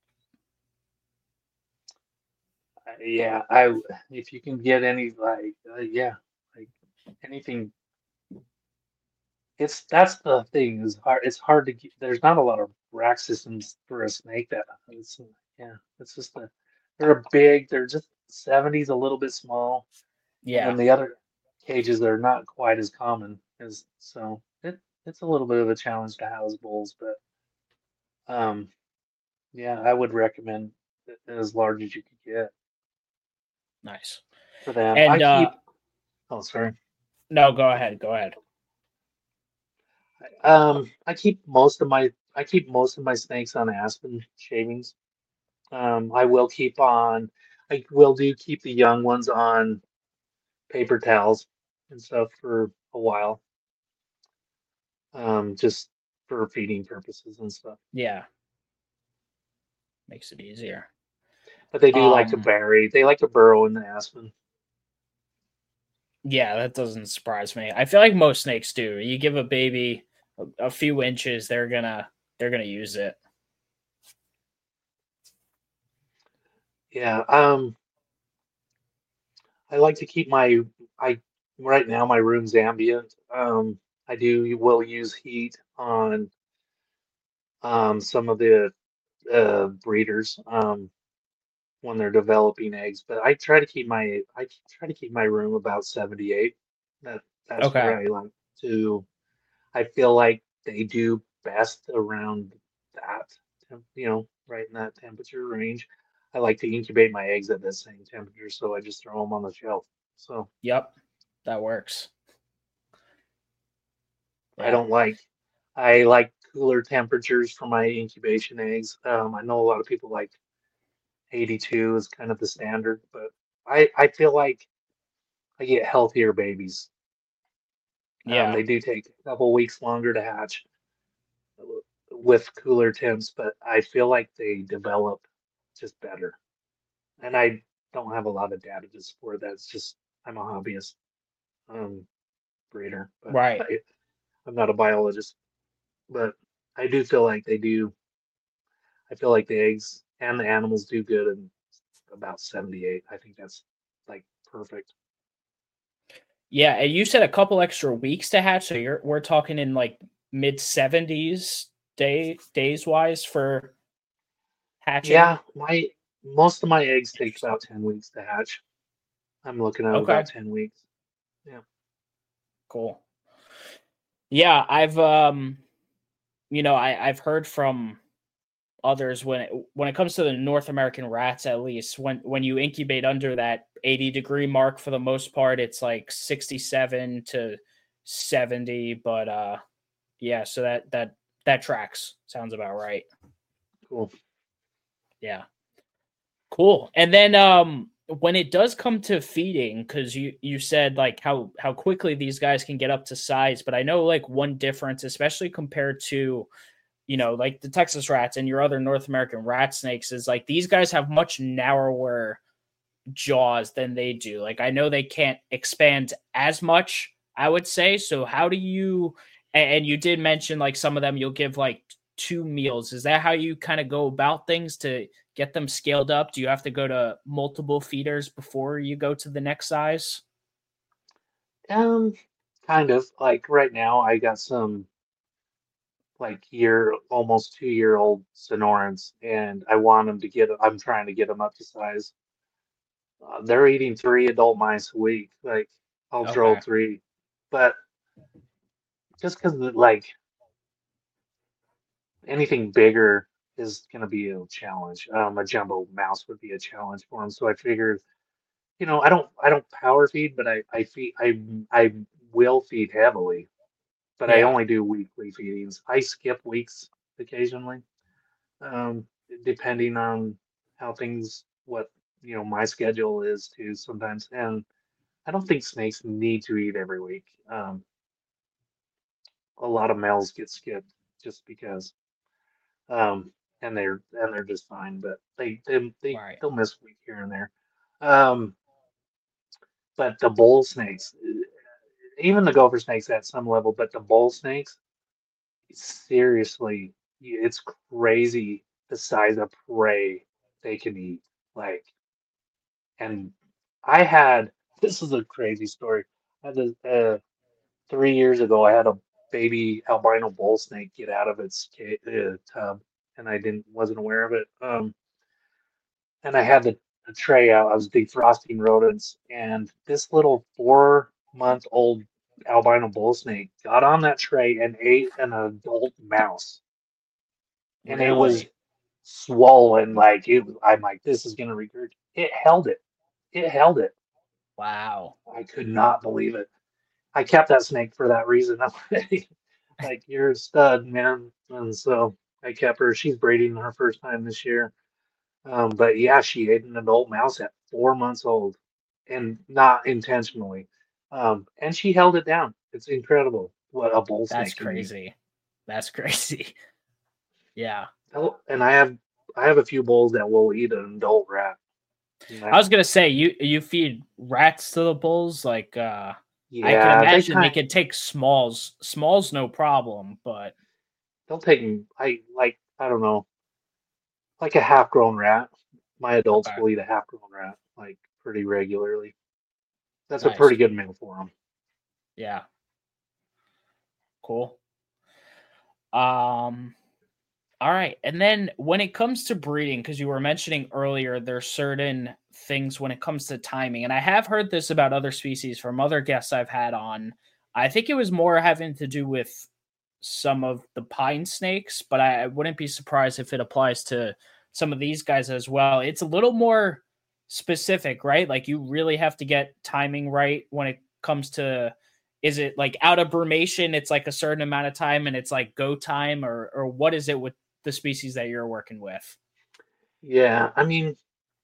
yeah, I if you can get any like uh, yeah, like anything. It's that's the thing is hard. It's hard to get. There's not a lot of rack systems for a snake that it's, yeah. It's just a they're big. They're just seventies, a little bit small, and Yeah, then the other cages are not quite as common as so. It it's a little bit of a challenge to house bulls, but um yeah, I would recommend it as large as you could get nice. for them. I And uh, keep oh sorry. no, go ahead, go ahead. Um I keep most of my I keep most of my snakes on aspen shavings. Um, I will keep on, I will do keep the young ones on paper towels and stuff for a while, um, just for feeding purposes and stuff. Yeah, makes it easier. But they do like to Um, bury, they like to burrow in the aspen. yeah, that doesn't surprise me. I feel like most snakes do. You give a baby a, a few inches, they're gonna they're gonna use it. Yeah, um, I like to keep my, I, right now my room's ambient. Um, I do will use heat on um, some of the uh, breeders. Um, when they're developing eggs. But I try to keep my I try to keep my room about seventy-eight. That that's Okay. where I like to. I feel like they do best around that, temp- you know, right in that temperature range. I like to incubate my eggs at that same temperature, so I just throw them on the shelf. So Yep, that works. I Yeah. don't like. I like cooler temperatures for my incubation eggs. Um, I know a lot of people like eighty-two is kind of the standard, but I I feel like I get healthier babies. Um, Yeah. they do take a couple weeks longer to hatch with cooler temps, but I feel like they develop just better. And I don't have a lot of data to support that. It's just I'm a hobbyist um, breeder, but Right. I, I'm not a biologist. But I do feel like they do. I feel like the eggs and the animals do good in about seventy-eight. I think that's like perfect. Yeah, and you said a couple extra weeks to hatch, so you're we're talking in like mid seventies day days wise for hatching. Yeah, my most of my eggs take about ten weeks to hatch. I'm looking at about Okay, ten weeks. Yeah. cool. Yeah, I've um, you know, I I've heard from others when it, when it comes to the North American rats, at least when when you incubate under that eighty degree mark, for the most part, it's like sixty-seven to seventy. But uh, yeah, so that that that tracks. Sounds about right. Cool. Yeah. Cool. And then um when it does come to feeding, because you you said like how how quickly these guys can get up to size, but I know like one difference, especially compared to you know like the Texas rats and your other North American rat snakes, is like these guys have much narrower jaws than they do. Like I know they can't expand as much, I would say. So how do you and you did mention like some of them you'll give like two meals. Is that how you kind of go about things to get them scaled up? Do you have to go to multiple feeders before you go to the next size? Um, kind of like right now, I got some like year, almost two year old Sonorans, and I want them to get. I'm trying to get them up to size. Uh, they're eating three adult mice a week. Like I'll throw Okay. three, but just because like anything bigger is going to be a challenge. Um, a jumbo mouse would be a challenge for them. So I figured, you know, I don't, I don't power feed, but I, I feed, I, I will feed heavily, but I Yeah. only do weekly feedings. I skip weeks occasionally, um, depending on how things, what, you know, my schedule is too sometimes. And I don't think snakes need to eat every week. Um, a lot of males get skipped just because. Um, and they're and they're just fine, but they they they Right. they'll miss a week here and there. Um, but the bull snakes, even the gopher snakes at some level, but the bull snakes, seriously, it's crazy the size of prey they can eat. Like, and I had this is a crazy story. I had this, uh, three years ago. I had a baby albino bull snake get out of its ca- uh, tub, and I didn't wasn't aware of it. Um, and I had the, the tray out. I was defrosting rodents, and this little four month old albino bull snake got on that tray and ate an adult mouse, and it was Really? swollen. Like it, I'm like, this is gonna regurgitate. It held it. It held it. Wow. I could not believe it. I kept that snake for that reason. I'm like, like, you're a stud, man. And so I kept her. She's breeding her first time this year. Um, but yeah, she ate an adult mouse at four months old, and not intentionally. Um, and she held it down. It's incredible what a bull That's snake can eat. crazy. That's crazy. Yeah. Oh, and I have I have a few bulls that will eat an adult rat. And I that, was gonna say you you feed rats to the bulls, like uh I can yeah, they imagine they kind can take smalls. Smalls no problem, but they'll take 'em- I like I don't know, like a half grown rat. My adults okay. will eat a half grown rat like pretty regularly. That's a Nice. pretty good meal for them. Yeah. Cool. Um all right. And then when it comes to breeding, because you were mentioning earlier, there's certain things when it comes to timing. And I have heard this about other species from other guests I've had on. I think it was more having to do with some of the pine snakes, but I, I wouldn't be surprised if it applies to some of these guys as well. It's a little more specific, right? Like you really have to get timing right when it comes to is it like out of brumation, it's like a certain amount of time and it's like go time, or or what is it with the species that you're working with? Yeah, I mean,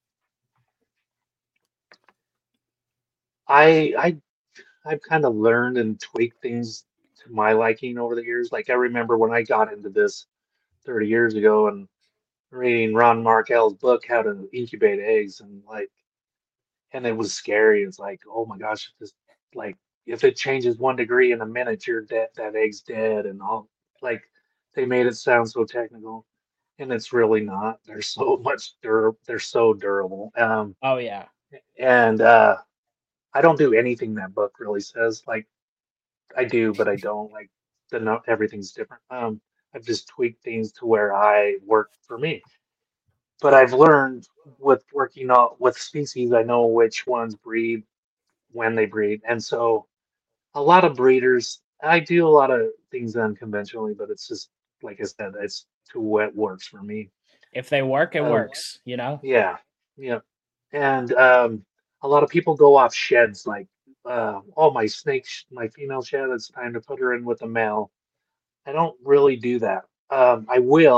I I I've kind of learned and tweaked things to my liking over the years. Like I remember when I got into this thirty years ago and reading Ron Markell's book, How to Incubate Eggs, and like, and it was scary. It's like, oh my gosh, this like if it changes one degree in a minute, you're dead. That egg's dead, and all like they made it sound so technical, and it's really not. They're so much dur. They're so durable. Um, Oh yeah. and uh, I don't do anything that book really says. Like I do, but I don't. Like the no, everything's different. Um, I've just tweaked things to where I work for me. But I've learned with working out with species, I know which ones breed when they breed, and so a lot of breeders. I do a lot of things unconventionally, but it's just like I said, it's to what works for me. If they work, it Um, works, you know? yeah, yeah, and um, a lot of people go off sheds like, uh, oh, my snake, sh- my female shed. It's time to put her in with the male. I don't really do that. Um, I will. Uh,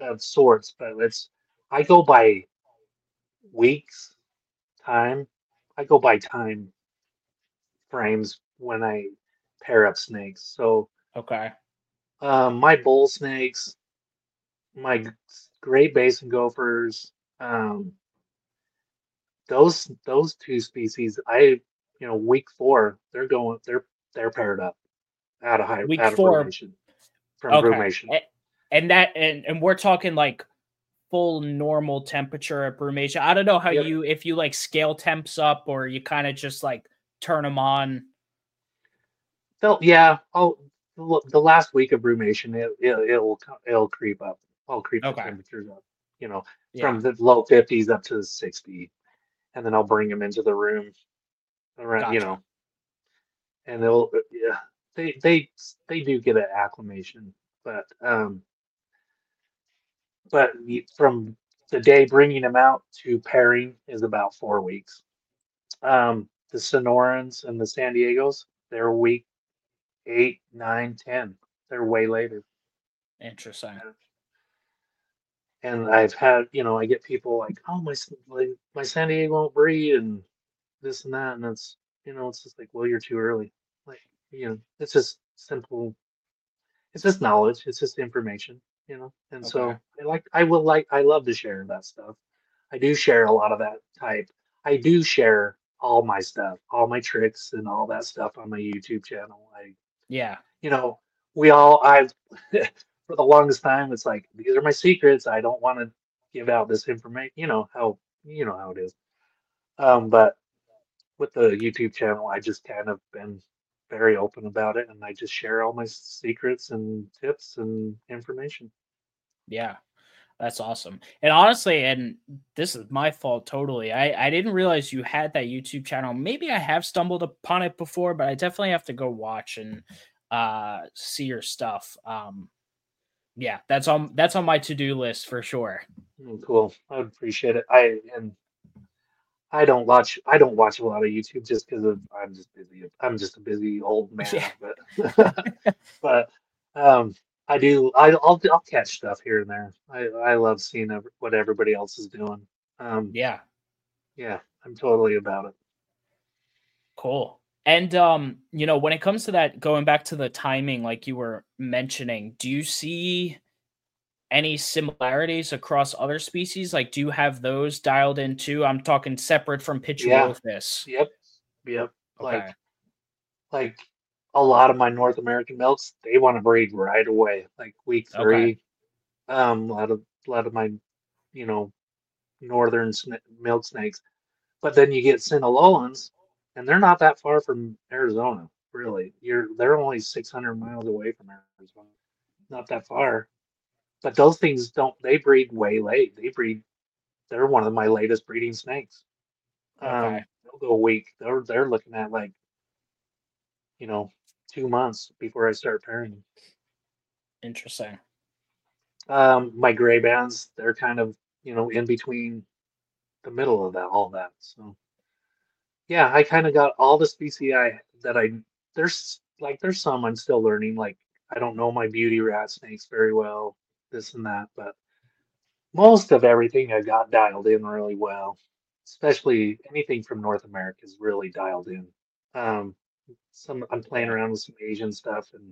of sorts, but it's I go by weeks, time. I go by time frames when I pair up snakes. So Okay. um, my bull snakes, my g- Great Basin gophers, um, those those two species, I you know week four they're going they're they're paired up out of high Week out of four. brumation from Okay. brumation. A- And that and, and we're talking like full normal temperature at brumation. I don't know how Yep. you if you like scale temps up or you kind of just like turn them on. So yeah, I'll the the last week of brumation it, it it'll co- it'll creep up. I'll creep the Okay. temperatures up, you know, Yeah. from the low fifties up to sixty, and then I'll bring them into the room around, you Gotcha. know, and they'll yeah they they they do get an acclimation, but um but y- from the day bringing them out to pairing is about four weeks. Um, the Sonorans and the San Diegos, they're week eight, nine, ten. They're way later. Interesting. And I've had, you know, I get people like, oh, my s- like, my San Diego won't breed and this and that, and it's, you know, it's just like, well, you're too early. Like, you know, it's just simple. It's just knowledge. It's just information, you know. And Okay. so I like, I will like, I love to share that stuff. I do share a lot of that type. I do share all my stuff, all my tricks and all that stuff on my YouTube channel. I, Yeah. you know, we all, I've, for the longest time, it's like, these are my secrets. I don't want to give out this information, you know, how, you know how it is. Um, but with the YouTube channel, I just kind of been very open about it and I just share all my secrets and tips and information. Yeah. That's awesome. And honestly, and this is my fault totally. I I didn't realize you had that YouTube channel. Maybe I have stumbled upon it before, but I definitely have to go watch and uh see your stuff. Um yeah, that's on that's on my to-do list for sure. Mm, cool. I would appreciate it. I, and I don't watch I don't watch a lot of YouTube just because of I'm just busy. I'm just a busy old Yeah. man, but but um I do I I'll I'll catch stuff here and there. I I love seeing ev- what everybody else is doing. Um Yeah. yeah, I'm totally about it. Cool. And um, you know, when it comes to that, going back to the timing, like you were mentioning, do you see any similarities across other species? Like, do you have those dialed in too? I'm talking separate from Yeah. Pituophis. Yep. Yep. Like Okay. like a lot of my North American milks, they want to breed right away, like week Okay. three. Um, a lot of a lot of my, you know, northern sna milk snakes. But then you get Sinaloans, and they're not that far from Arizona, really. You're they're only six hundred miles away from Arizona. Not that far. But those things don't they breed way late. They breed they're one of my latest breeding snakes. Okay. Um, they'll go a week. They're they're looking at like, you know, two months before I start pairing them. Interesting. Um, my gray bands, they're kind of, you know, in between the middle of that, all that. So yeah, I kind of got all the species I that I there's like there's some I'm still learning. Like I don't know my beauty rat snakes very well, this and that, but most of everything I got dialed in really well. Especially anything from North America is really dialed in. Um, some I'm playing Yeah. around with some Asian stuff, and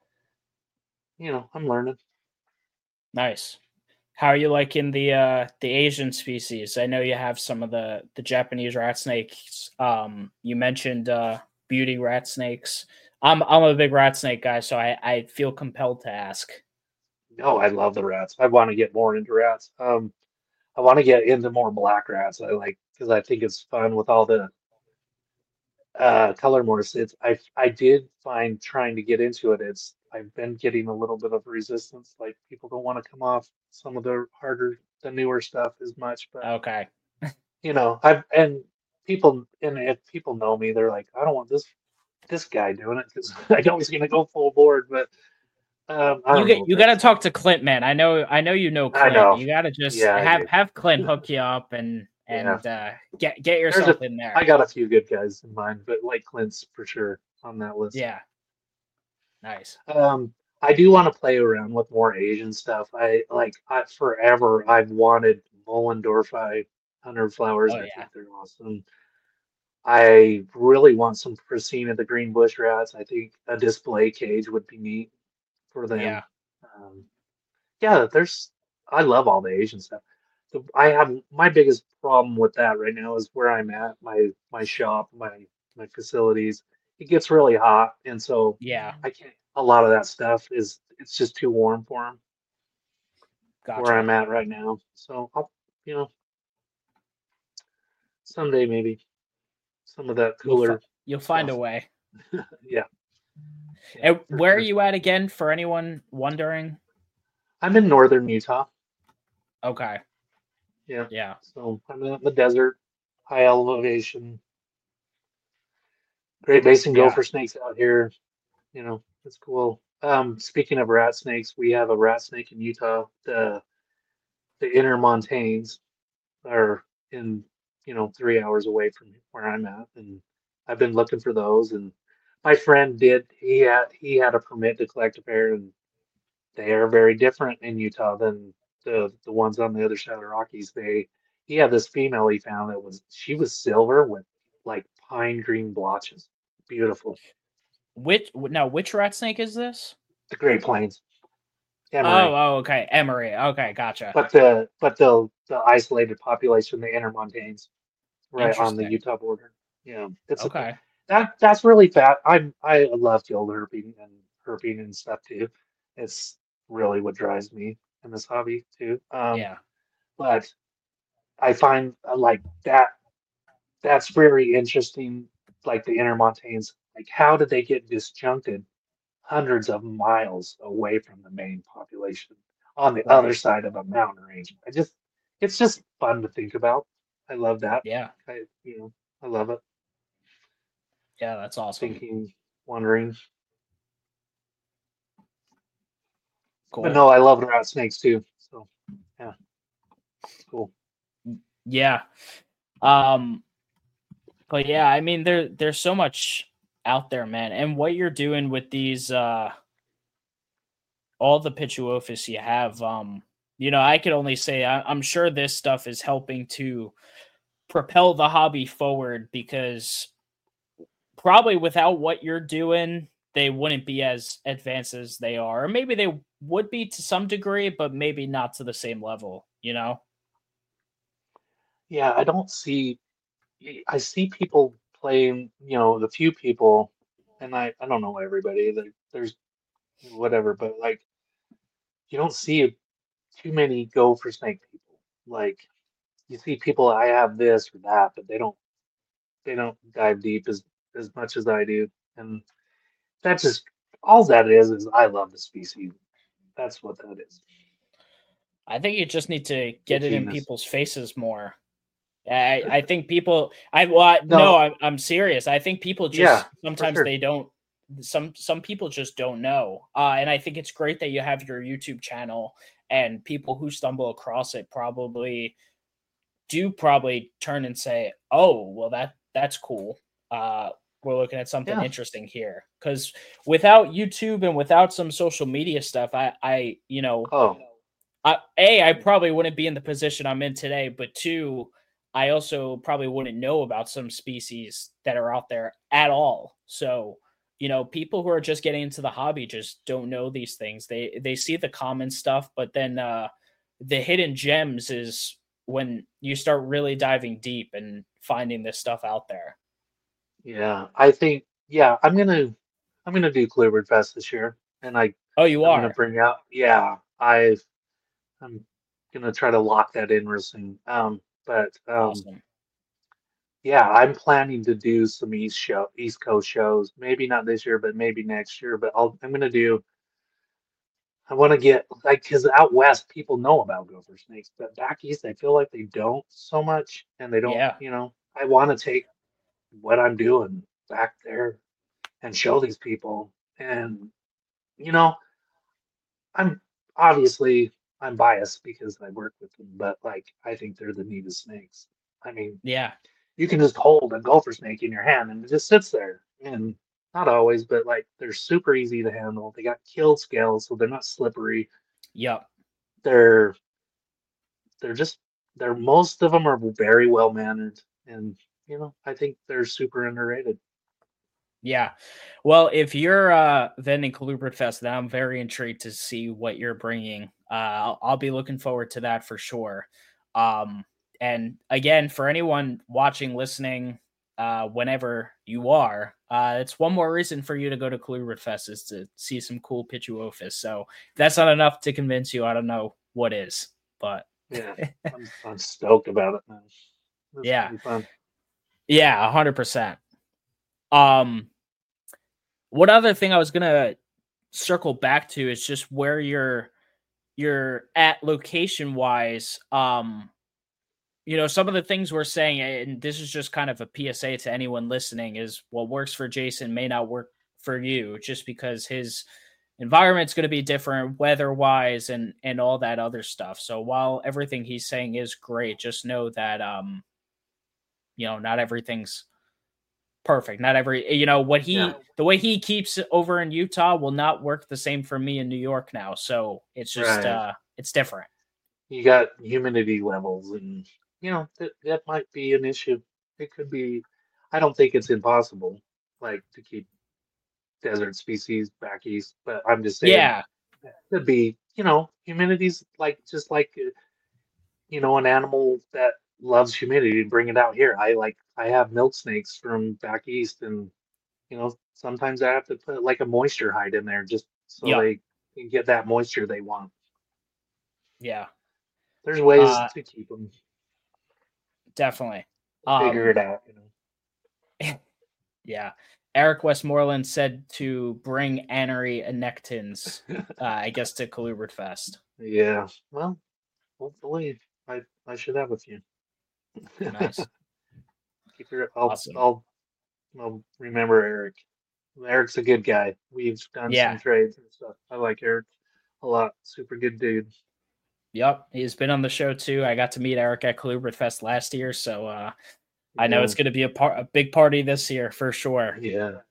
you know I'm learning. Nice. How are you liking the uh the Asian species? I know you have some of the the Japanese rat snakes. Um, you mentioned uh beauty rat snakes. I'm I'm a big rat snake guy, so I I feel compelled to ask. Oh, I love the rats. I want to get more into rats. Um, I want to get into more black rats. I like because I think it's fun with all the uh color morphs. It's I I did find trying to get into it. It's I've been getting a little bit of resistance. Like people don't want to come off some of the harder, the newer stuff as much. But Okay. you know, I've and people and if people know me, they're like, I don't want this this guy doing it because I know he's gonna go full board. But um, I You don't get know if you gotta that's talk to Clint, man. I know I know you know I Clint. know. You gotta just Yeah, I have do. have Clint hook you up and Yeah. and uh get get There's a yourself in I there. got a few good guys in mind, but like Clint's for sure on that list. Yeah, nice. Um, I do want to play around with more Asian stuff. I like I forever I've wanted Mollendorffi hundred flowers. Oh I yeah, think they're awesome. I really want some Priscina the green bush rats. I think a display cage would be neat for them. yeah, Um, yeah, there's I love all the Asian stuff. So I have my biggest problem with that right now is where I'm at, my my shop, my my facilities. It gets really hot, and so yeah. I can't. A lot of that stuff is it's just too warm for them where Gotcha. I'm at right now. So I'll, you know, someday maybe some of that You'll fi- cooler you'll find a stuff. way. Yeah, yeah, And for where are sure. you at again? For anyone wondering? I'm in northern Utah. Okay. Yeah, Yeah. so I'm in the desert, high elevation, Great Basin Yeah. gopher snakes out here. You know, it's cool. Um, speaking of rat snakes, we have a rat snake in Utah. The the intermontanes are in, you know, three hours away from where I'm at, and I've been looking for those. And my friend did. He had he had a permit to collect a pair, and they are very different in Utah than the the ones on the other side of the Rockies. They he had this female he found that was she was silver with like pine green blotches. Beautiful. Which now which rat snake is this? The Great Plains, Oh, Emery. oh, okay. Emery. Okay, gotcha. But the but the the isolated population, the intermontanes, right on the Interesting. Utah border. Yeah, it's a, Okay. that that's really fat. I I love field herping and herping and stuff too. It's really what drives me in this hobby too. Um, Yeah. but I find uh, like that that's very interesting. Like the intermontanes, like how did they get disjuncted hundreds of miles away from the main population on the other Right. side of a mountain range? I just, it's just fun to think about. I love that. Yeah. I, you know, I love it. Yeah, that's awesome. Thinking, wondering. But Cool. no, I love rat snakes too. So yeah, it's cool. Yeah. Um, but yeah, I mean there there's so much out there, man. And what you're doing with these uh all the Pituophis you have, um, you know, I could only say I, I'm sure this stuff is helping to propel the hobby forward because probably without what you're doing, they wouldn't be as advanced as they are. Or maybe they would be to some degree, but maybe not to the same level, you know? Yeah, I don't see, I see people playing, you know, the few people, and I, I don't know everybody, there, there's whatever, but like, you don't see too many go for snake people. Like, you see people I have this or that, but they don't they don't dive deep as as much as I do. And that's just all that is is I love the species. That's what that is. I think you just need to get it in Itchiness. people's faces more. I, I think people I well I, no No, I'm, I'm serious. I think people yeah, just for sometimes sure. they don't some some people just don't know. Uh, and I think it's great that you have your YouTube channel and people who stumble across it probably do probably turn and say, "Oh, well that that's cool. Uh, we're looking at something Yeah. interesting here." Because without YouTube and without some social media stuff, I I you know Oh, I, a I probably wouldn't be in the position I'm in today, but two, I also probably wouldn't know about some species that are out there at all. So you know, people who are just getting into the hobby just don't know these things. They they see the common stuff, but then uh, the hidden gems is when you start really diving deep and finding this stuff out there. yeah. I think yeah, I'm gonna I'm gonna do Clearbird Fest this year. And I Oh, you I'm gonna are bring out yeah, I I'm gonna try to lock that in real soon. Um, but um awesome. yeah, I'm planning to do some East show, East Coast shows. Maybe not this year, but maybe next year. But I'll, I'm gonna do. I want to get like because out west people know about gopher snakes, but back east I feel like they don't so much, and they don't. Yeah, You know, I want to take what I'm doing back there and show these people. And you know, I'm obviously I'm biased because I work with them, but like I think they're the neatest snakes. I mean, yeah, you can just hold a gopher snake in your hand and it just sits there. And not always, but like they're super easy to handle. They got kill scales, so they're not slippery. Yep. They're they're just they're most of them are very well mannered, and you know I think they're super underrated. Yeah. Well, if you're uh, vending Colubrid Fest, then I'm very intrigued to see what you're bringing. Uh, I'll, I'll be looking forward to that for sure. Um, and again, for anyone watching, listening, uh, whenever you are, uh, it's one more reason for you to go to Colubrid Fest is to see some cool Pituophis. So if that's not enough to convince you, I don't know what is. But Yeah, I'm I'm stoked about it, man. It's yeah, gonna be fun. yeah, a hundred percent. Um, what other thing I was gonna circle back to is just where you're you're at location wise. Um, you know, some of the things we're saying, and this is just kind of a P S A to anyone listening, is what works for Jason may not work for you, just because his environment's going to be different weather wise and and all that other stuff. So while everything he's saying is great, just know that um, you know, not everything's perfect. Not every, you know, what he, Yeah, the way he keeps it over in Utah will not work the same for me in New York now. So it's just, right. uh, it's different. You got humidity levels, and you know that that might be an issue. It could be. I don't think it's impossible, like to keep desert species back east, but I'm just saying Yeah. it could be. You know, humidity's like just like uh, you know an animal that loves humidity. Bring it out here. I like. I have milk snakes from back east, and you know sometimes I have to put like a moisture hide in there just so Yep. they can get that moisture they want. Yeah. There's ways Uh, to keep them. definitely. Figure Um, it out. You yeah. Eric Westmoreland said to bring Anery and Nectins, know. uh, I guess, to Colubrid Fest. Yeah. Well, hopefully I I should have a few. Nice. Keep your I'll Awesome. I'll I'll remember Eric. Eric's a good guy. We've done some Yeah. trades and stuff. I like Eric a lot. Super good dude. Yep. He's been on the show too. I got to meet Eric at Colubrid Fest last year. So, uh, I know Yeah. it's going to be a part, a big party this year for sure. Yeah.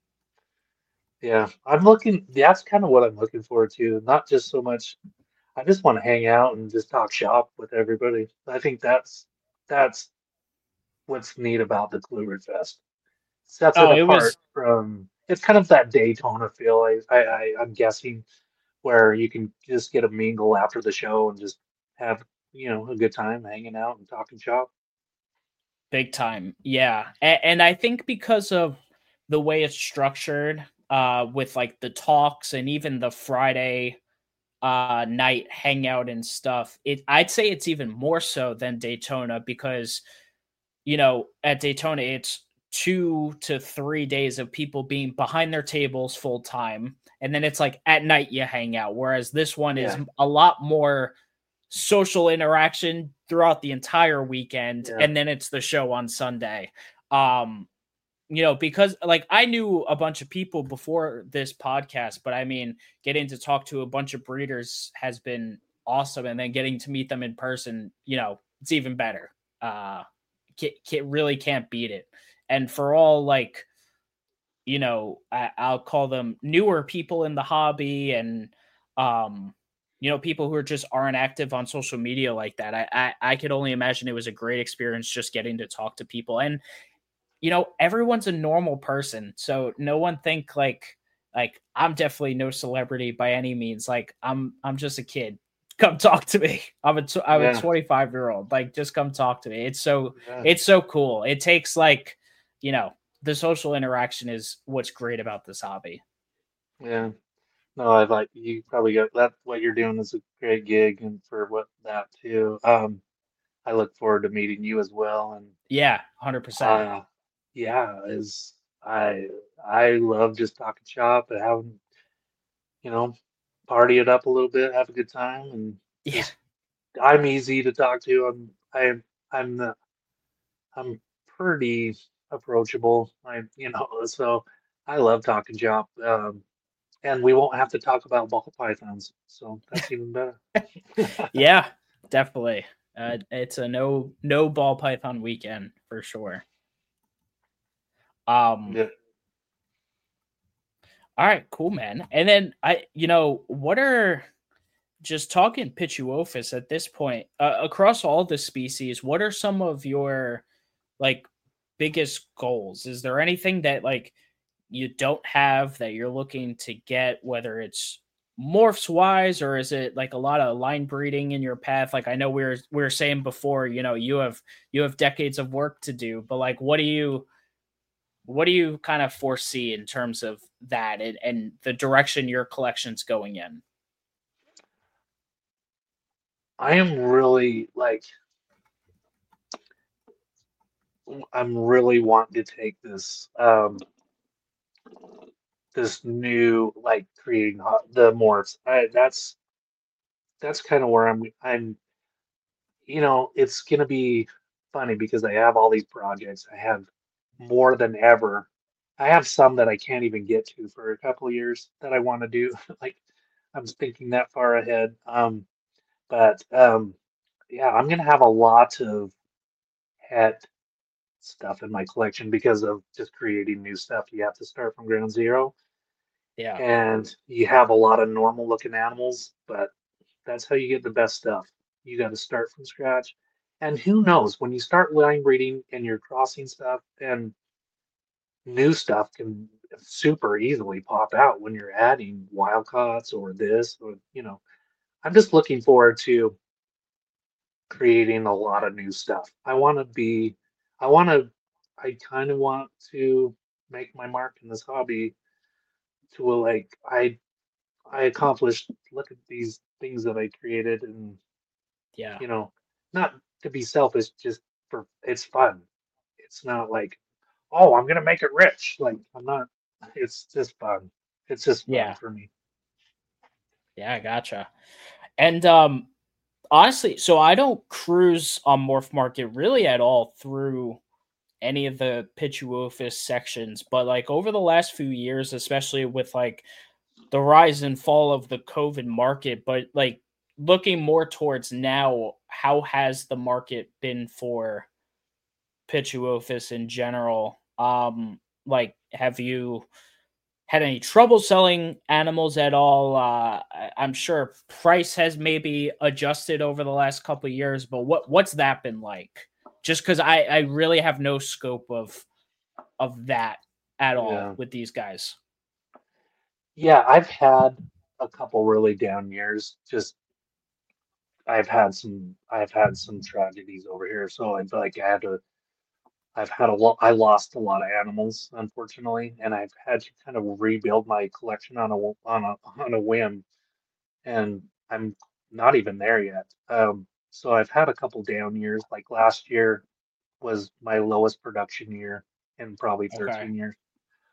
Yeah. I'm looking that's kind of what I'm looking forward to. Not just so much I just want to hang out and just talk shop with everybody. I think that's that's what's neat about the Kluber Fest. Sets it Oh, it apart was from it's kind of that Daytona feel. I, I, I I'm guessing where you can just get a mingle after the show and just have you know a good time hanging out and talking shop. big time. Yeah. And, and I think because of the way it's structured, uh, with like the talks and even the Friday uh night hangout and stuff, it I'd say it's even more so than Daytona because you know, at Daytona, it's two to three days of people being behind their tables full time. And then it's like at night you hang out. Whereas this one is Yeah, a lot more social interaction throughout the entire weekend. yeah, And then it's the show on Sunday. Um, you know, because like I knew a bunch of people before this podcast, but I mean, getting to talk to a bunch of breeders has been awesome. And then getting to meet them in person, you know, it's even better. Uh, can, can, really can't beat it. And for all like, you know, I, I'll call them newer people in the hobby and, um, you know, people who are just aren't active on social media like that. I, I, I could only imagine it was a great experience just getting to talk to people. And, you know, everyone's a normal person. So no one think like, like I'm definitely no celebrity by any means. Like I'm, I'm just a kid. Come talk to me. I'm a, tw- I'm a yeah, twenty-five year old. Like just come talk to me. It's so, yeah, it's so cool. It takes like, you know, the social interaction is what's great about this hobby. yeah. No, I like you probably got that. What you're doing is a great gig, and for what that too. Um, I look forward to meeting you as well, and Yeah. one hundred percent. uh, yeah, is I I love just talking shop and having you know party it up a little bit, have a good time, and Yeah. just I'm easy to talk to. I'm I I'm the I'm pretty approachable. I you know so I love talking shop. Um, and we won't have to talk about ball pythons, so that's even better. Yeah, definitely. Uh, it's a no, no ball python weekend for sure. Um, Yeah, All right, cool, man. And then I, you know, what are just talking Pituophis at this point uh, across all the species? What are some of your like biggest goals? Is there anything that like you don't have that you're looking to get, whether it's morphs wise or is it like a lot of line breeding in your path? Like I know we were we were saying before, you know, you have you have decades of work to do, but like what do you what do you kind of foresee in terms of that and, and the direction your collection's going in? I am really like I'm really wanting to take this um this new like creating ho- the morphs. I, that's that's kind of where I'm I'm you know, it's gonna be funny because I have all these projects. I have more than ever. I have some that I can't even get to for a couple of years that I want to do. Like I'm thinking that far ahead. Um, but um, yeah, I'm gonna have a lot of het stuff in my collection because of just creating new stuff. You have to start from ground zero, Yeah. and you have a lot of normal looking animals, but that's how you get the best stuff. You got to start from scratch. And who knows, when you start line breeding and you're crossing stuff, and new stuff can super easily pop out when you're adding wild caughts or this, or, you know, I'm just looking forward to creating a lot of new stuff. I want to be, I want to, I kind of want to make my mark in this hobby to a, like, I, I accomplished, look at these things that I created and Yeah. you know, not to be selfish, just for it's fun. It's not like, oh, I'm gonna make it rich. Like I'm not. It's just fun. It's just fun Yeah. for me. Yeah, I gotcha. And um honestly, so I don't cruise on Morph Market really at all through any of the Pituophis sections, but like over the last few years, especially with like the rise and fall of the COVID market, but like looking more towards now, how has the market been for Pituophis in general? Um, like, have you had any trouble selling animals at all? Uh, I, I'm sure price has maybe adjusted over the last couple of years, but what what's that been like? Just because I I really have no scope of of that at all Yeah, with these guys. yeah. I've had a couple really down years. Just I've had some. I've had some tragedies over here. So I feel like I had to. I've had a lot. I lost a lot of animals, unfortunately, and I've had to kind of rebuild my collection on a on a on a whim. And I'm not even there yet. Um, so I've had a couple down years. Like last year was my lowest production year in probably Okay. thirteen years.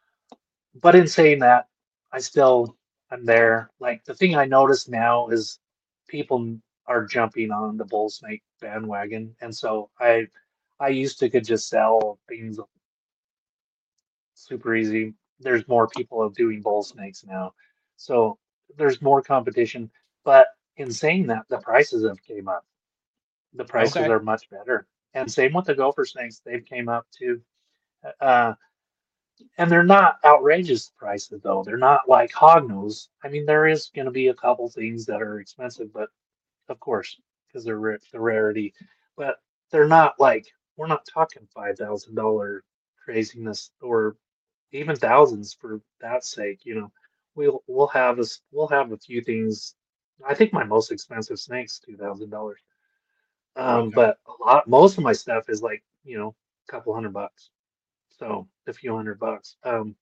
But in saying that, I still I'm there. Like the thing I notice now is people are jumping on the bull snake bandwagon, and so I I used to could just sell things super easy. There's more people doing bull snakes now, so there's more competition. But in saying that, the prices have came up. The prices Okay. are much better, and same with the gopher snakes. They've came up too, uh, and they're not outrageous prices though. They're not like hognose. I mean, there is going to be a couple things that are expensive, but of course, because they're rare, the rarity. But they're not like we're not talking five thousand dollar craziness or even thousands for that sake, you know. We'll we'll have a s- we'll have a few things. I think my most expensive snake's two thousand dollars. Um, Okay. but a lot most of my stuff is like, you know, a couple hundred bucks. So a few hundred bucks. Um,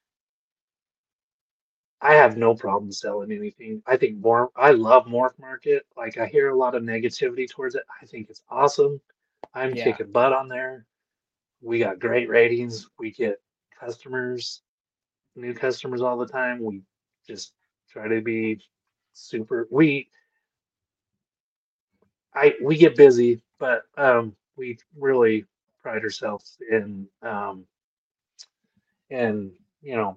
I have no problem selling anything. I think more I love Morph Market. Like I hear a lot of negativity towards it. I think it's awesome. I'm Yeah. kicking butt on there. We got great ratings. We get customers, new customers all the time. We just try to be super. We I we get busy, but um, we really pride ourselves in um, in you know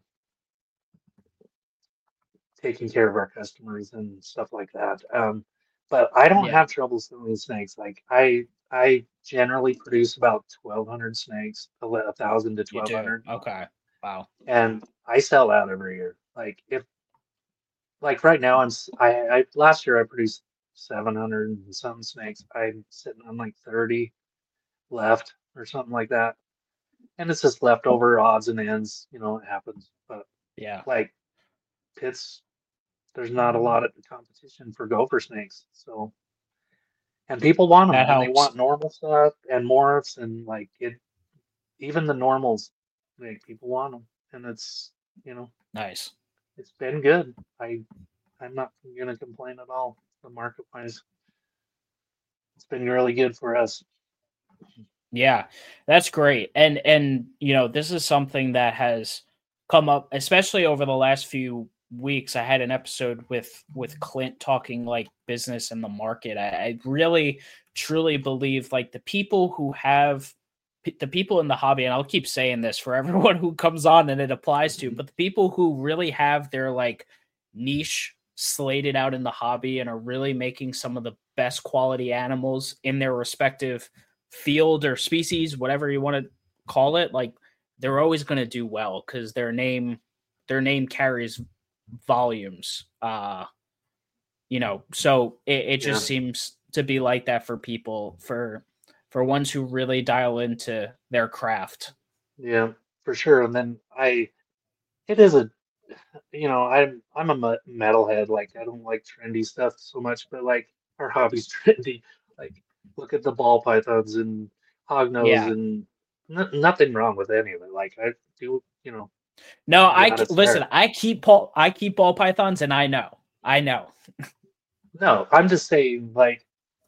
taking care of our customers and stuff like that. Um, but I don't Yeah. have trouble selling snakes. Like I I generally produce about twelve hundred snakes, a thousand to You twelve do. hundred, Okay. Wow. and I sell out every year. Like if like right now I'm s- I, I last year I produced seven hundred and something snakes. I'm sitting on like thirty left or something like that. And it's just leftover odds and ends, you know, it happens. But Yeah. like pits, there's not a lot of competition for gopher snakes. So, and people want them That and they helps. want normal stuff and morphs and like it, even the normals, like people want them. And it's, you know, Nice. it's been good. I, I'm not going to complain at all. The market wise, it's been really good for us. Yeah, that's great. And and you know, this is something that has come up especially over the last few weeks. I had an episode with with Clint talking like business and the market. I, I really truly believe like the people who have p- the people in the hobby, and I'll keep saying this for everyone who comes on and it applies to, but the people who really have their like niche slated out in the hobby and are really making some of the best quality animals in their respective field or species, whatever you want to call it, like they're always going to do well because their name their name carries volumes. Uh, you know, so it, it Yeah. just seems to be like that for people for for ones who really dial into their craft. Yeah, for sure. And then I, it is a, you know, I'm I'm a me- metalhead. Like I don't like trendy stuff so much, but like our hobby's trendy. Like look at the ball pythons and hognose Yeah. and n nothing wrong with any of it. Like I do, you know, No, I'm I glad ke- it's listen. there. I keep Paul. I keep ball pythons, and I know. I know. No, I'm just saying, like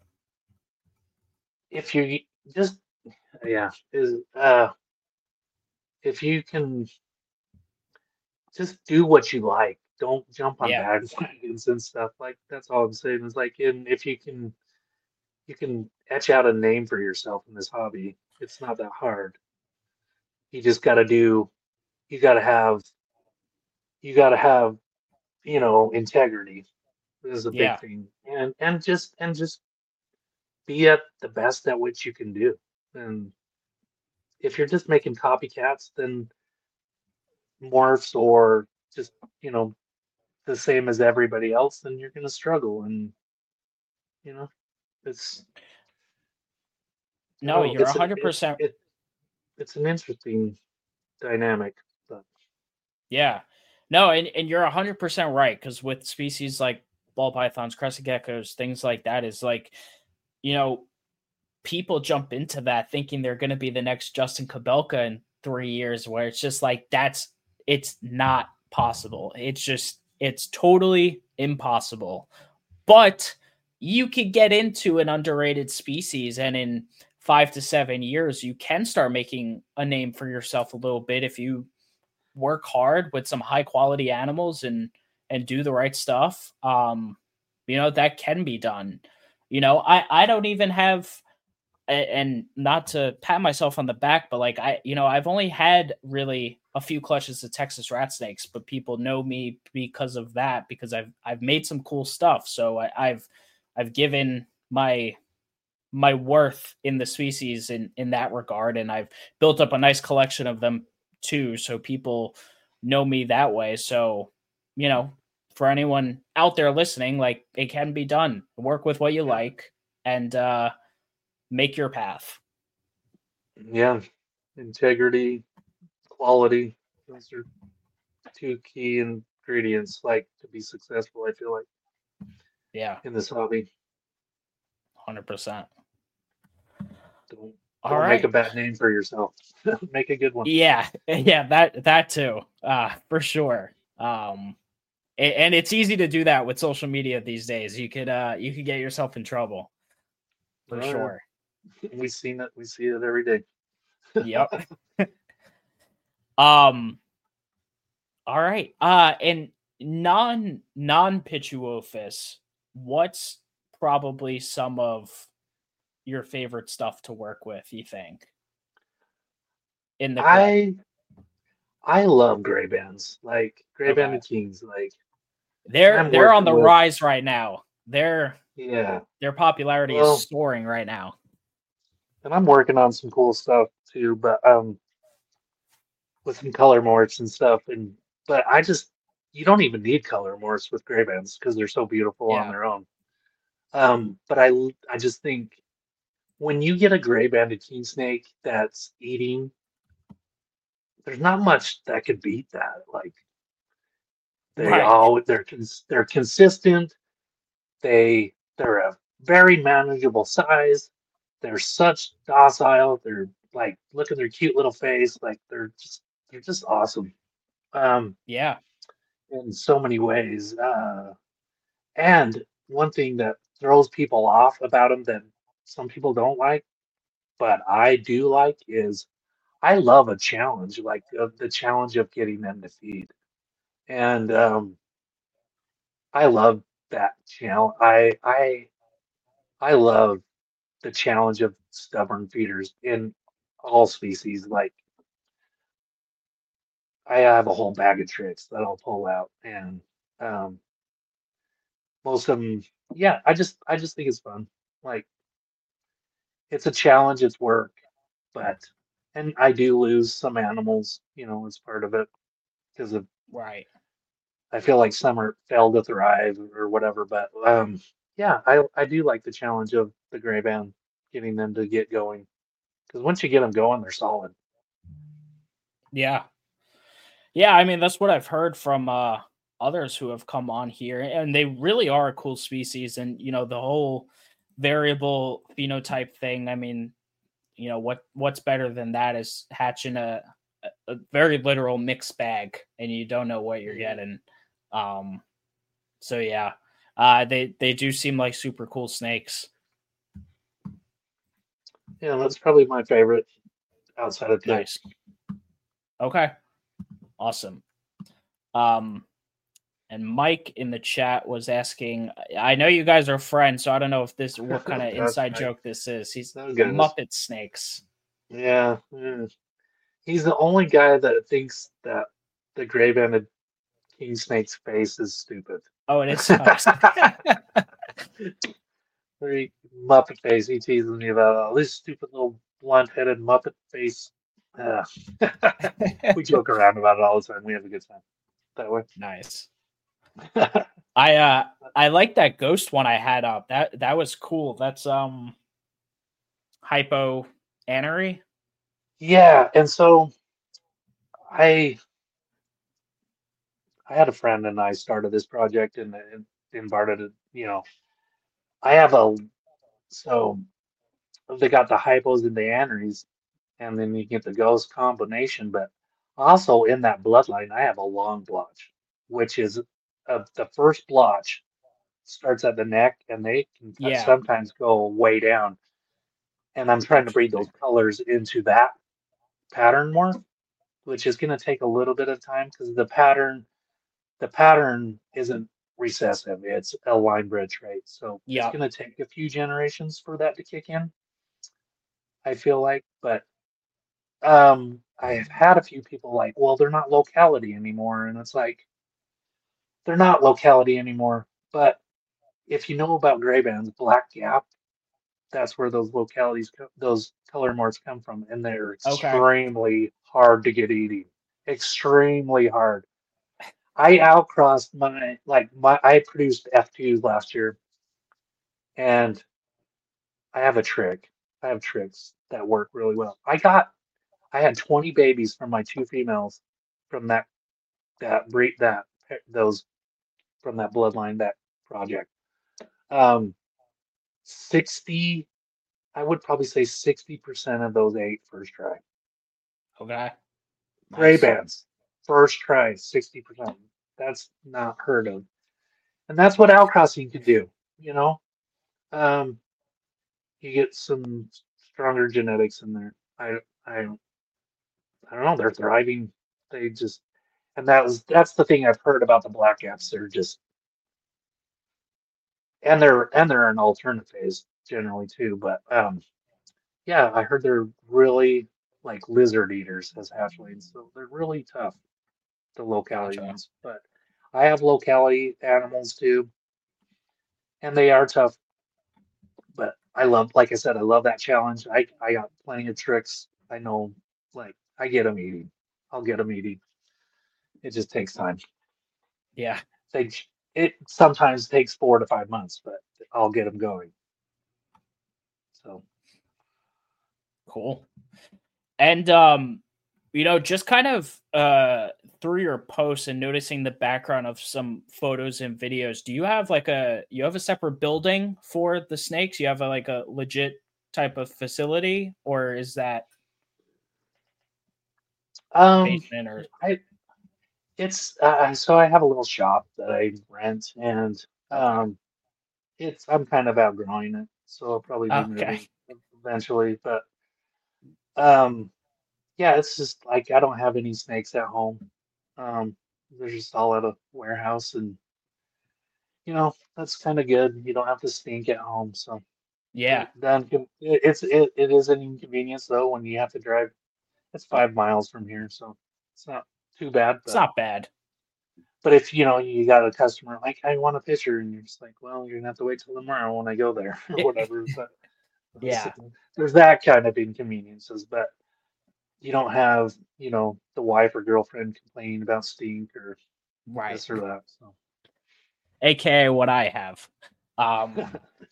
if you just yeah, is uh if you can just do what you like. Don't jump on Yeah. bandwagons and stuff. Like that's all I'm saying is like, and if you can you can etch out a name for yourself in this hobby. It's not that hard. You just got to do, you got to have, you got to have, you know, integrity. This is a big Yeah. thing. And, and just, and just be at the best at which you can do. And if you're just making copycats, then morphs or just, you know, the same as everybody else, then you're going to struggle. And, you know, it's, I No, don't know, you're it's, a, it, one hundred percent. it, it's an interesting dynamic, but Yeah. No, and, and you're one hundred percent right because with species like ball pythons, crescent geckos, things like that is like, you know, people jump into that thinking they're going to be the next Justin Kabelka in three years, where it's just like, that's, it's not possible. It's just, it's totally impossible. But you could get into an underrated species and in five to seven years, you can start making a name for yourself a little bit if you work hard with some high quality animals and and do the right stuff. Um you know, that can be done. You know, i i don't even have, and not to pat myself on the back, but like I, you know, I've only had really a few clutches of Texas rat snakes, but people know me because of that, because I've I've made some cool stuff. So I, I've I've given my my worth in the species in in that regard, and I've built up a nice collection of them too, so people know me that way. So, you know, for anyone out there listening, like it can be done. Work with what you yeah, like and uh make your path. yeah, integrity, quality. Those are two key ingredients, like to be successful. I feel like Yeah, in this hobby, one hundred percent. don't All don't make a right. bad name for yourself. Make a good one. Yeah, yeah, that that too. Uh for sure. Um a- and it's easy to do that with social media these days. You could uh you could get yourself in trouble for Oh yeah, sure. we seen it. We see it every day. Yep. Um all right. Uh and non non Pituophis, what's probably some of your favorite stuff to work with, you think, in the collection? I I love gray bands, like gray Okay. banded kings. Like, and They're I'm they're on working the with rise right now. Their yeah. their popularity is Well, soaring right now. and I'm working on some cool stuff too, but um, with some color morphs and stuff. And but I just you don't even need color morphs with gray bands because they're so beautiful on Yeah. their own. Um, but I I just think when you get a gray banded king snake that's eating, there's not much that could beat that. Like they Right. all they're cons- they're consistent. They they're a very manageable size. They're such docile. They're like look at their cute little face. Like they're just they're just awesome. Um, Yeah. in so many ways. Uh, and one thing that throws people off about them that some people don't like, but I do like is I love a challenge, like uh, the challenge of getting them to feed. And um, I love that challenge. I I I love the challenge of stubborn feeders in all species. Like I have a whole bag of tricks that I'll pull out, and um, most of them, yeah. I just I just think it's fun. Like it's a challenge, it's work, but and I do lose some animals, you know, as part of it because of Right. I feel like some are fail to thrive or whatever. But um, yeah, I I do like the challenge of the gray band, getting them to get going because once you get them going, they're solid. Yeah. Yeah, I mean that's what I've heard from uh others who have come on here, and they really are a cool species. And you know, the whole variable phenotype thing, I mean, you know, what what's better than that is hatching a a a very literal mixed bag and you don't know what you're Mhm. getting. Um so yeah. Uh they they do seem like super cool snakes. Yeah, that's probably my favorite outside of Nice. ticks. Okay. Awesome. Um And Mike in the chat was asking, I know you guys are friends, so I don't know if this what kind of That's inside right. joke this is. He's Those guys. Muppet Snakes. Yeah, yeah. He's the only guy that thinks that the gray banded king snake's face is stupid. Oh, it is. Oh, Very Muppet face. He teases me about all this stupid little blunt-headed Muppet face. Uh, we joke around about it all the time. We have a good time that way. nice. I uh I like that ghost one I had up. That that was cool. That's um hypo anery. Yeah, and so I I had a friend and I started this project and, and invited it. You know, I have a so they got the hypos and the aneries, and then you get the ghost combination. But also in that bloodline, I have a long blotch, which is uh, the first blotch starts at the neck, and they can t- Yeah. sometimes go way down. And I'm trying to breed those Interesting. colors into that pattern more, which is going to take a little bit of time because the pattern the pattern isn't recessive; it's a line bridge, right? So it's Yep. going to take a few generations for that to kick in. I feel like, but um, I've had a few people like, well, they're not locality anymore, and it's like they're not locality anymore. But if you know about gray bands, Black Gap, that's where those localities, co- those color morphs come from, and they're Okay. extremely hard to get eating. Extremely hard. I outcrossed my like my I produced F twos last year, and I have a trick. I have tricks that work really well. I got I had twenty babies from my two females from that that breed that those from that bloodline that project. Um, sixty, I would probably say sixty percent of those ate first try. Okay. Gray Nice. bands, first try, sixty percent. That's not heard of. And that's what outcrossing can do, you know? Um, you get some stronger genetics in there. I I I don't know, they're thriving. They just and that was that's the thing I've heard about the black gaps. They're just and they're and they're an alternate phase generally too. But um yeah, I heard they're really like lizard eaters as hatchlings, so they're really tough, the locality Gotcha. ones. But I have locality animals too, and they are tough. But I love, like I said, I love that challenge. I I got plenty of tricks. I know, like I get them eating. I'll get them eating. It just takes time. Yeah. They it sometimes takes four to five months, but I'll get them going. So Cool. And um, you know, just kind of uh through your posts and noticing the background of some photos and videos, do you have like a you have a separate building for the snakes? You have a, like a legit type of facility, or is that um, basement or I it's uh, so I have a little shop that I rent, and okay. um, it's I'm kind of outgrowing it, so I'll probably be Okay. moving eventually. But um, yeah, it's just like I don't have any snakes at home. Um, they're just all at a warehouse, and you know that's kind of good. You don't have to stink at home, so Yeah. but then it, it's it, it is an inconvenience though when you have to drive. It's five miles from here, so it's not too bad. It's But not bad. but if you know you got a customer like I want a picture, and you're just like, well, you're gonna have to wait till tomorrow when I go there or whatever. But Yeah. there's that kind of inconveniences, but you don't have you know the wife or girlfriend complaining about stink or Right. this or that. So A K A what I have. Um,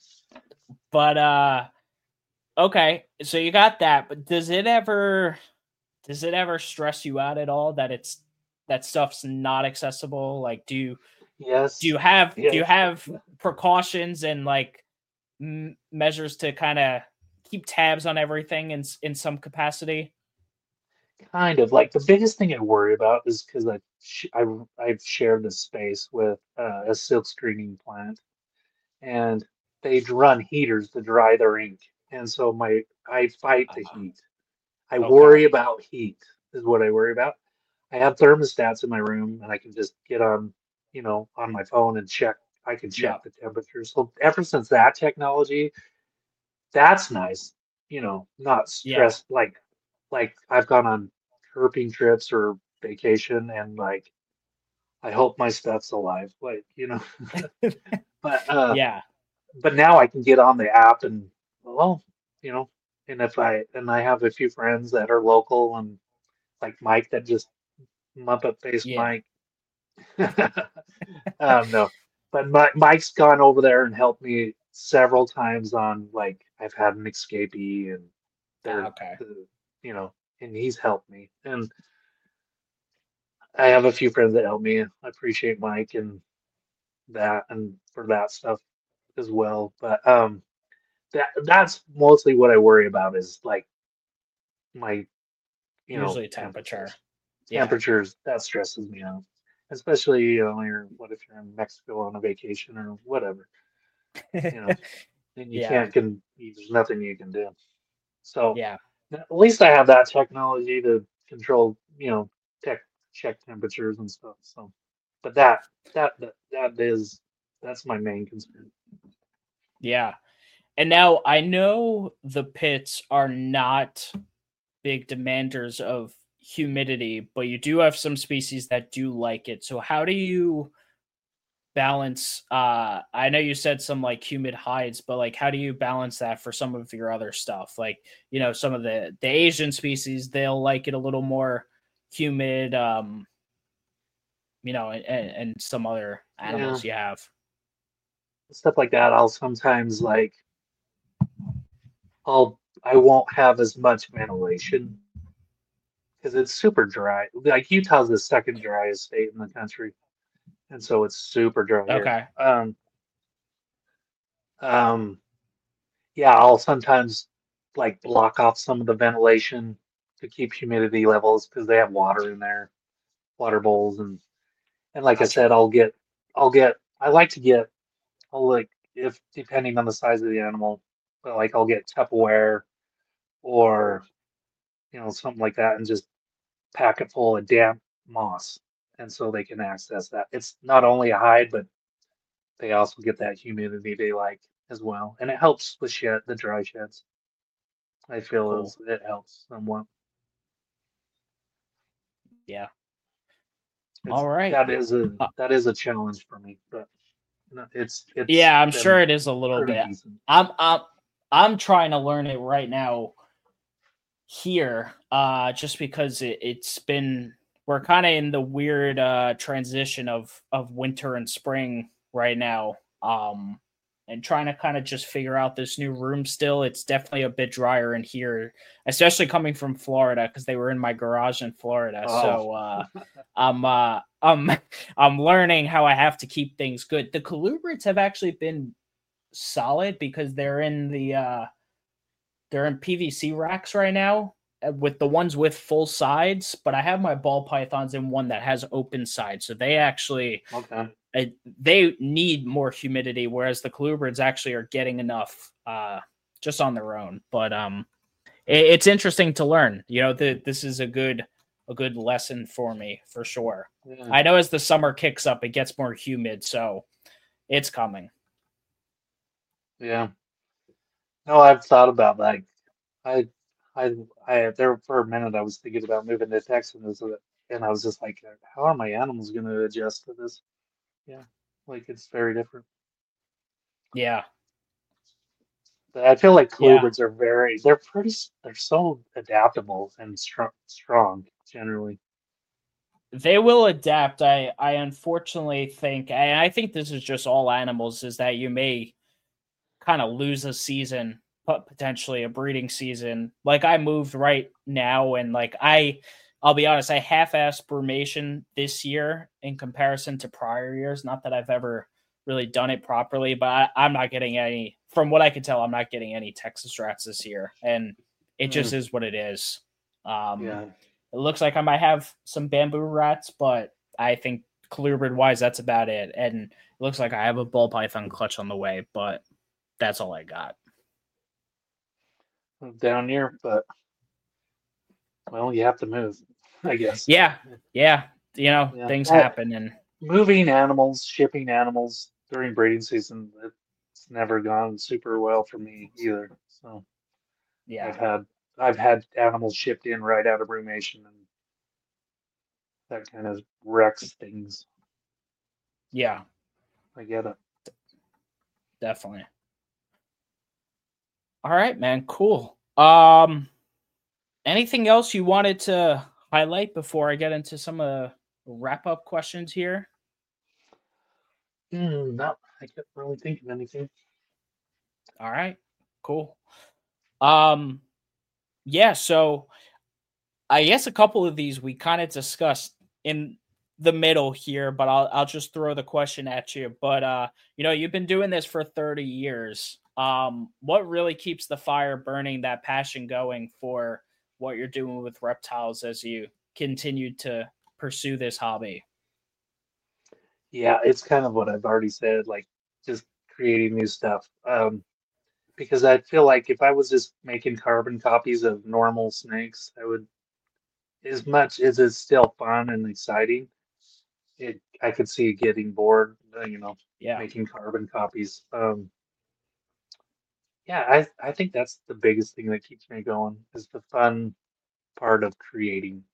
but uh okay, so you got that, but does it ever does it ever stress you out at all that it's that stuff's not accessible? Like do you do yes, you have do you yes, have precautions and like m- measures to kind of keep tabs on everything in s- in some capacity? kind of like the biggest thing I worry about is because I sh- I I've shared this space with uh, a silk screening plant, and they run heaters to dry their ink, and so my I fight the Uh, heat. I okay. worry about heat is what I worry about. I have thermostats in my room, and I can just get on, you know, on my phone and check. I can check Yep. the temperature. So ever since that technology, that's nice. You know, not Yeah. stressed like like I've gone on herping trips or vacation, and like I hope my stuff's alive. Like, you know, but uh Yeah. but now I can get on the app and well, you know, and if I and I have a few friends that are local and like Mike that just Muppet face Yeah. Mike. um, no, but Mi- Mike's gone over there and helped me several times on like I've had an escapee and Ah, they're okay. the you know and he's helped me and I have a few friends that help me. I appreciate Mike and that and for that stuff as well. But um, that that's mostly what I worry about is like my you know Usually temperature. temperatures. Yeah. Temperatures that stresses me out, especially you know you're what if you're in Mexico on a vacation or whatever, you know, and you Yeah. can't can there's nothing you can do. So Yeah. at least I have that technology to control, you know, tech check temperatures and stuff. So, but that that that, that is that's my main concern. Yeah. And now I know the pits are not big demanders of humidity, but you do have some species that do like it. So how do you balance uh I know you said some like humid hides, but like how do you balance that for some of your other stuff? Like, you know, some of the the Asian species, they'll like it a little more humid, um, you know, and, and some other Yeah, animals you have. stuff like that. I'll sometimes like I'll I won't have as much ventilation because it's super dry. Like Utah's the second driest state in the country, and so it's super dry here. Okay. Um, um, yeah, I'll sometimes like block off some of the ventilation to keep humidity levels because they have water in there, water bowls, and and like I said, Gotcha. I'll get, I'll get, I like to get, I'll like if depending on the size of the animal, but like I'll get Tupperware or you know something like that and just pack it full of damp moss, and so they can access that. It's not only a hide, but they also get that humidity they like as well, and it helps with shed the dry sheds. I feel Cool. it's, it helps somewhat. Yeah. It's All right. that is a Uh, that is a challenge for me, but no, it's it's yeah, I'm sure been it is a little pretty bit. decent. I'm I'm I'm trying to learn it right now here, uh, just because it, it's been we're kind of in the weird uh, transition of of winter and spring right now. Um, and trying to kind of just figure out this new room still. It's definitely a bit drier in here, especially coming from Florida because they were in my garage in Florida. Oh. So uh, I'm uh, I'm I'm learning how I have to keep things good. The colubrids have actually been solid because they're in the uh, they're in P V C racks right now with the ones with full sides, but I have my ball pythons in one that has open sides, so they actually okay. I, they need more humidity, whereas the colubrids actually are getting enough uh, just on their own. But um, it, it's interesting to learn. You know, that this is a good a good lesson for me for sure. Yeah. I know as the summer kicks up, it gets more humid, so it's coming. Yeah. No, I've thought about like I I I there for a minute I was thinking about moving to Texas, and I was just like, how are my animals going to adjust to this? Yeah, like it's very different. Yeah. But I feel like Yeah. colubrids are very they're pretty they're so adaptable and strong strong generally. They will adapt. I I unfortunately think, and I think this is just all animals, is that you may kind of lose a season, but potentially a breeding season. Like I moved right now, and like I, I'll be honest, I half-assed brumation this year in comparison to prior years. Not that I've ever really done it properly, but I, I'm not getting any. From what I can tell, I'm not getting any Texas rats this year, and it just Mm, is what it is. Um, yeah. it looks like I might have some bamboo rats, but I think colubrid wise, that's about it. And it looks like I have a ball python clutch on the way, but that's all I got. Down here, but well, you have to move, I guess. Yeah, yeah. You know, Yeah. things Uh, happen, and moving animals, shipping animals during breeding season, it's never gone super well for me either. So yeah, I've had I've had animals shipped in right out of brumation, and that kind of wrecks things. yeah, I get it. definitely. All right, man. Cool. Um, anything else you wanted to highlight before I get into some uh, wrap up questions here? Mm, no, I can't really think of anything. All right, cool. Um, yeah. So I guess a couple of these we kind of discussed in the middle here, but I'll I'll just throw the question at you. But uh, you know, you've been doing this for thirty years. Um, what really keeps the fire burning, that passion going for what you're doing with reptiles as you continue to pursue this hobby? Yeah, it's kind of what I've already said, like just creating new stuff. Um, because I feel like if I was just making carbon copies of normal snakes, I would, as much as it's still fun and exciting, it I could see it getting bored, uh, you know, Yeah, making carbon copies. Um, yeah, I I think that's the biggest thing that keeps me going is the fun part of creating.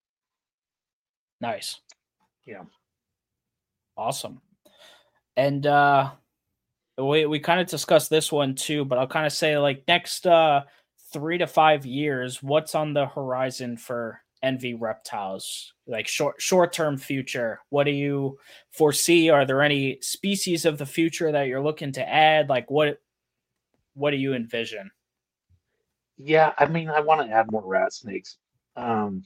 nice, Yeah. awesome. And uh, we we kind of discussed this one too, but I'll kind of say like next uh three to five years, what's on the horizon for Envy Reptiles? Like short short term future. What do you foresee? Are there any species of the future that you're looking to add? Like what what do you envision? Yeah, I mean, I want to add more rat snakes. Um,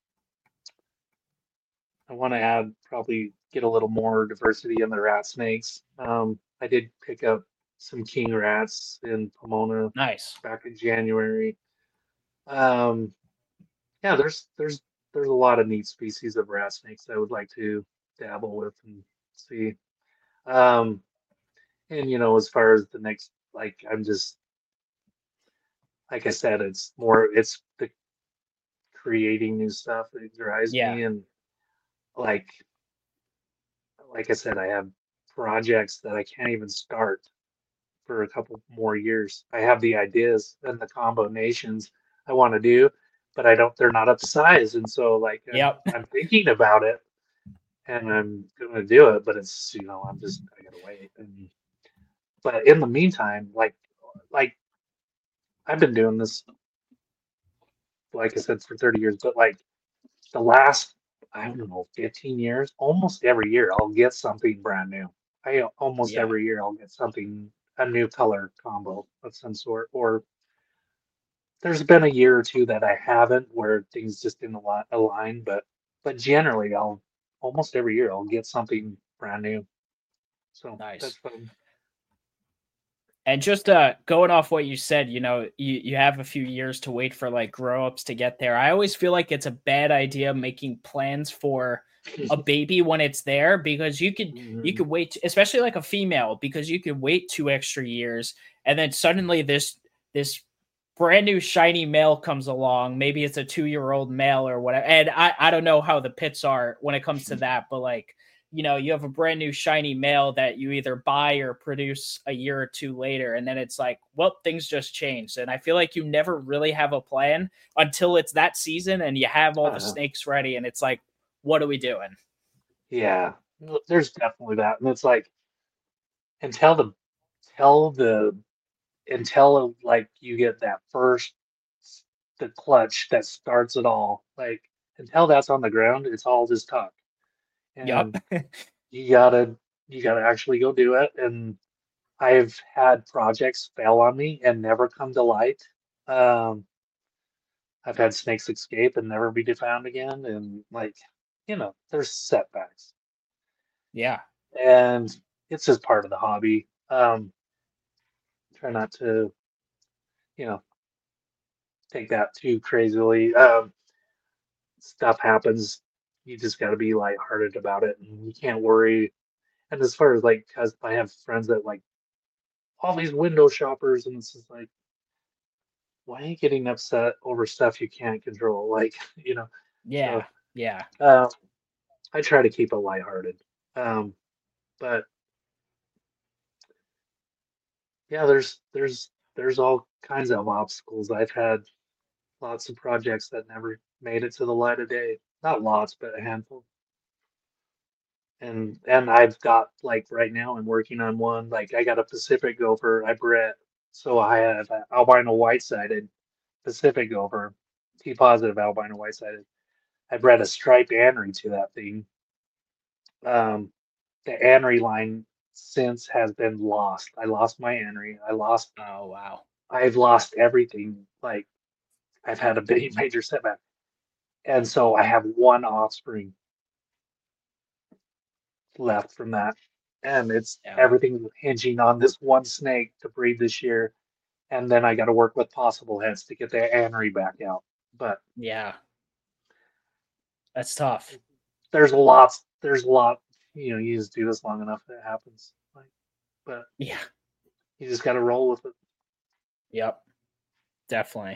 I want to add probably get a little more diversity in the rat snakes. Um, I did pick up some king rats in Pomona Nice. back in January. Um, yeah, there's there's there's a lot of neat species of rat snakes I would like to dabble with and see. Um, and you know, as far as the next, like I'm just like I said, it's more it's the creating new stuff that drives Yeah. me, and like like I said, I have projects that I can't even start for a couple more years. I have the ideas and the combinations I want to do, but I don't. They're not up to size, and so like I'm Yep. I'm thinking about it, and I'm gonna do it, but it's you know I'm just I gotta wait. And but in the meantime, like like I've been doing this, like I said, for thirty years, but like the last I don't know, fifteen years, almost every year I'll get something brand new. I almost Yeah. every year I'll get something, a new color combo of some sort. Or there's been a year or two that I haven't where things just didn't al- align, but but generally I'll almost every year I'll get something brand new. So that's Nice. fun. And just uh going off what you said, you know, you, you have a few years to wait for like grow ups to get there. I always feel like it's a bad idea making plans for a baby when it's there because you could you Mhm. could wait, especially like a female, because you could wait two extra years and then suddenly this this brand new shiny male comes along. Maybe it's a two year old male or whatever. And I, I don't know how the pits are when it comes to that, but like, you know, you have a brand new shiny male that you either buy or produce a year or two later. And then it's like, well, things just changed. And I feel like you never really have a plan until it's that season and you have all the Uh, snakes ready. And it's like, what are we doing? yeah, no, there's definitely that, and it's like until the until the until like you get that first the clutch that starts it all. Like until that's on the ground, it's all just talk. Yep. And you gotta you gotta actually go do it. And I've had projects fail on me and never come to light. Um, I've had snakes escape and never be found again. And like, you know, there's setbacks. Yeah. And it's just part of the hobby. Um, try not to, you know, take that too crazily. Um, stuff happens. You just got to be lighthearted about it, and you can't worry. And as far as like, because I have friends that like all these window shoppers, and it's just like, why are you getting upset over stuff you can't control? Like, you know. So Yeah. Yeah. um, I try to keep it lighthearted. Um, but yeah, there's there's there's all kinds of obstacles. I've had lots of projects that never made it to the light of day. Not lots, but a handful. And and I've got like right now I'm working on one. Like I got a Pacific gopher I bred. So I have an albino white-sided Pacific gopher, T positive albino white-sided. I bred a striped anery to that thing. Um, the anery line since has been lost. I lost my anery. I lost. Oh, wow. I've lost everything. Like I've had a big major setback, and so I have one offspring left from that, and it's Yeah. everything's hinging on this one snake to breed this year, and then I got to work with possible heads to get the anery back out. But Yeah. That's tough. there's lots. There's a lot. You know, you just do this long enough, it happens. Like, but Yeah. you just got to roll with it. Yep. Definitely.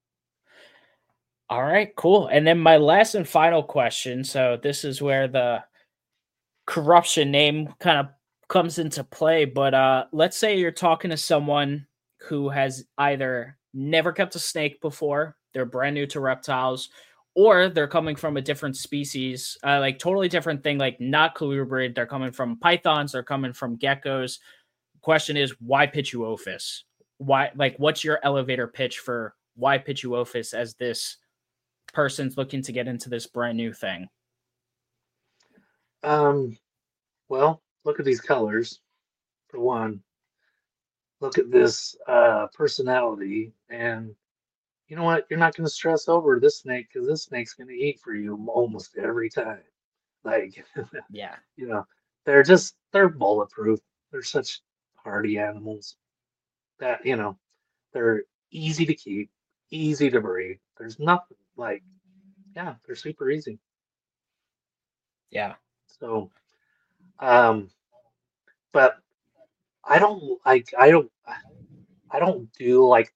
All right, cool. And then my last and final question. So this is where the corruption name kind of comes into play. But uh, let's say you're talking to someone who has either never kept a snake before, they're brand new to reptiles, or they're coming from a different species, uh, like totally different thing, like not colubrid. They're coming from pythons, they're coming from geckos. Question is, why Pituophis? Why, like, what's your elevator pitch for why Pituophis as this person's looking to get into this brand new thing? Um, well, look at these colors for one. Look at this uh, personality, and you know what? You're not going to stress over this snake because this snake's going to eat for you almost every time. Like, Yeah. you know, they're just they're bulletproof. They're such hardy animals that you know they're easy to keep, easy to breed. There's nothing like, yeah, they're super easy. Yeah. So, um, but I don't like I don't I don't do like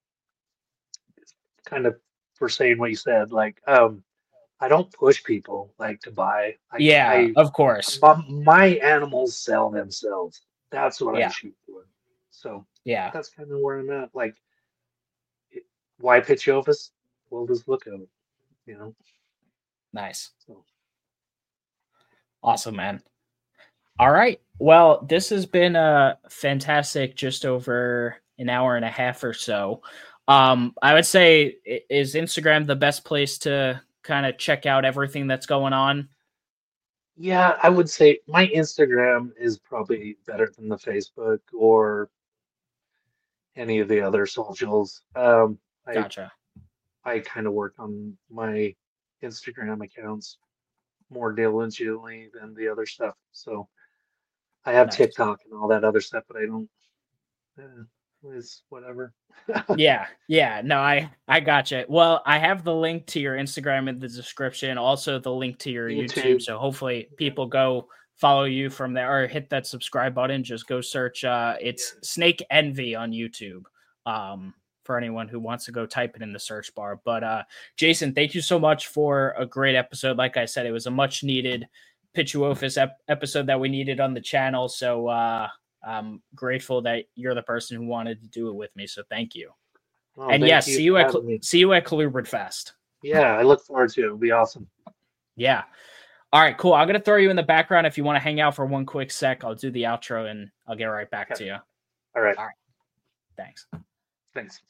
kind of for saying what you said. Like, um, I don't push people like to buy. I Yeah, I of course. my, my animals sell themselves. That's what I Yeah. shoot for. So Yeah. that's kind of where I'm at. Like, it- why pitch office? Well, just look at it, you know. Nice. So Awesome, man. All right. Well, this has been a fantastic just over an hour and a half or so. Um, I would say, is Instagram the best place to kind of check out everything that's going on? Yeah, I would say my Instagram is probably better than the Facebook or any of the other socials. Um, I Gotcha. I kind of work on my Instagram accounts more diligently than the other stuff. So I have Nice. TikTok and all that other stuff, but I don't. Uh, it's whatever. Yeah, yeah. No, I I gotcha. Well, I have the link to your Instagram in the description, also the link to your YouTube. YouTube. So hopefully people go follow you from there or hit that subscribe button. Just go search uh it's Snake Envy on YouTube. Um for anyone who wants to go type it in the search bar. But uh Jason, thank you so much for a great episode. Like I said, it was a much needed Pituophis ep- episode that we needed on the channel. So uh I'm grateful that you're the person who wanted to do it with me. So thank you. Well, And thank yes, you see for you at having Cl- me. see you at Colubrid Fest. Yeah, I look forward to it. It'll be awesome. Yeah. All right, cool. I'm gonna throw you in the background if you want to hang out for one quick sec. I'll do the outro and I'll get right back Okay. to you. All right. All right. Thanks. Thanks.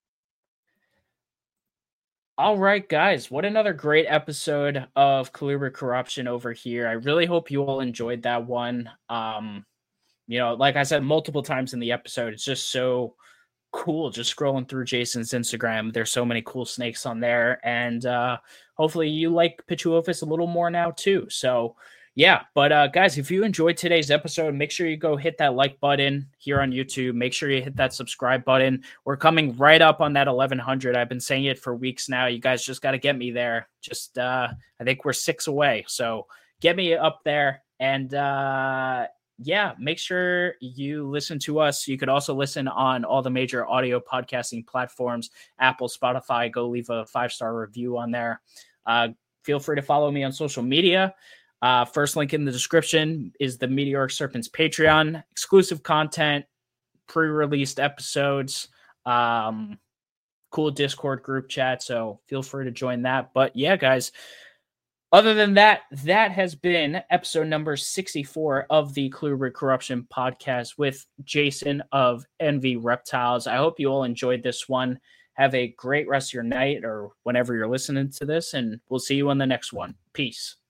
All right, guys. What another great episode of Colubrid Corruption over here. I really hope you all enjoyed that one. Um, you know, like I said multiple times in the episode, it's just so cool just scrolling through Jason's Instagram. There's so many cool snakes on there, and uh hopefully you like Pituophis a little more now too. So yeah, but uh guys, if you enjoyed today's episode, make sure you go hit that like button here on YouTube. Make sure you hit that subscribe button. We're coming right up on that eleven hundred. I've been saying it for weeks now. You guys just got to get me there. Just uh I think we're six away, so get me up there. And uh yeah, make sure you listen to us. You could also listen on all the major audio podcasting platforms, Apple, Spotify. Go leave a five-star review on there. Uh, feel free to follow me on social media. Uh, first link in the description is the Meteoric Serpents Patreon, exclusive content, pre-released episodes, um, cool Discord group chat. So feel free to join that. But yeah, guys, other than that, that has been episode number sixty-four of the Colubrid Corruption podcast with Jason of Envy Reptiles. I hope you all enjoyed this one. Have a great rest of your night or whenever you're listening to this, and we'll see you on the next one. Peace.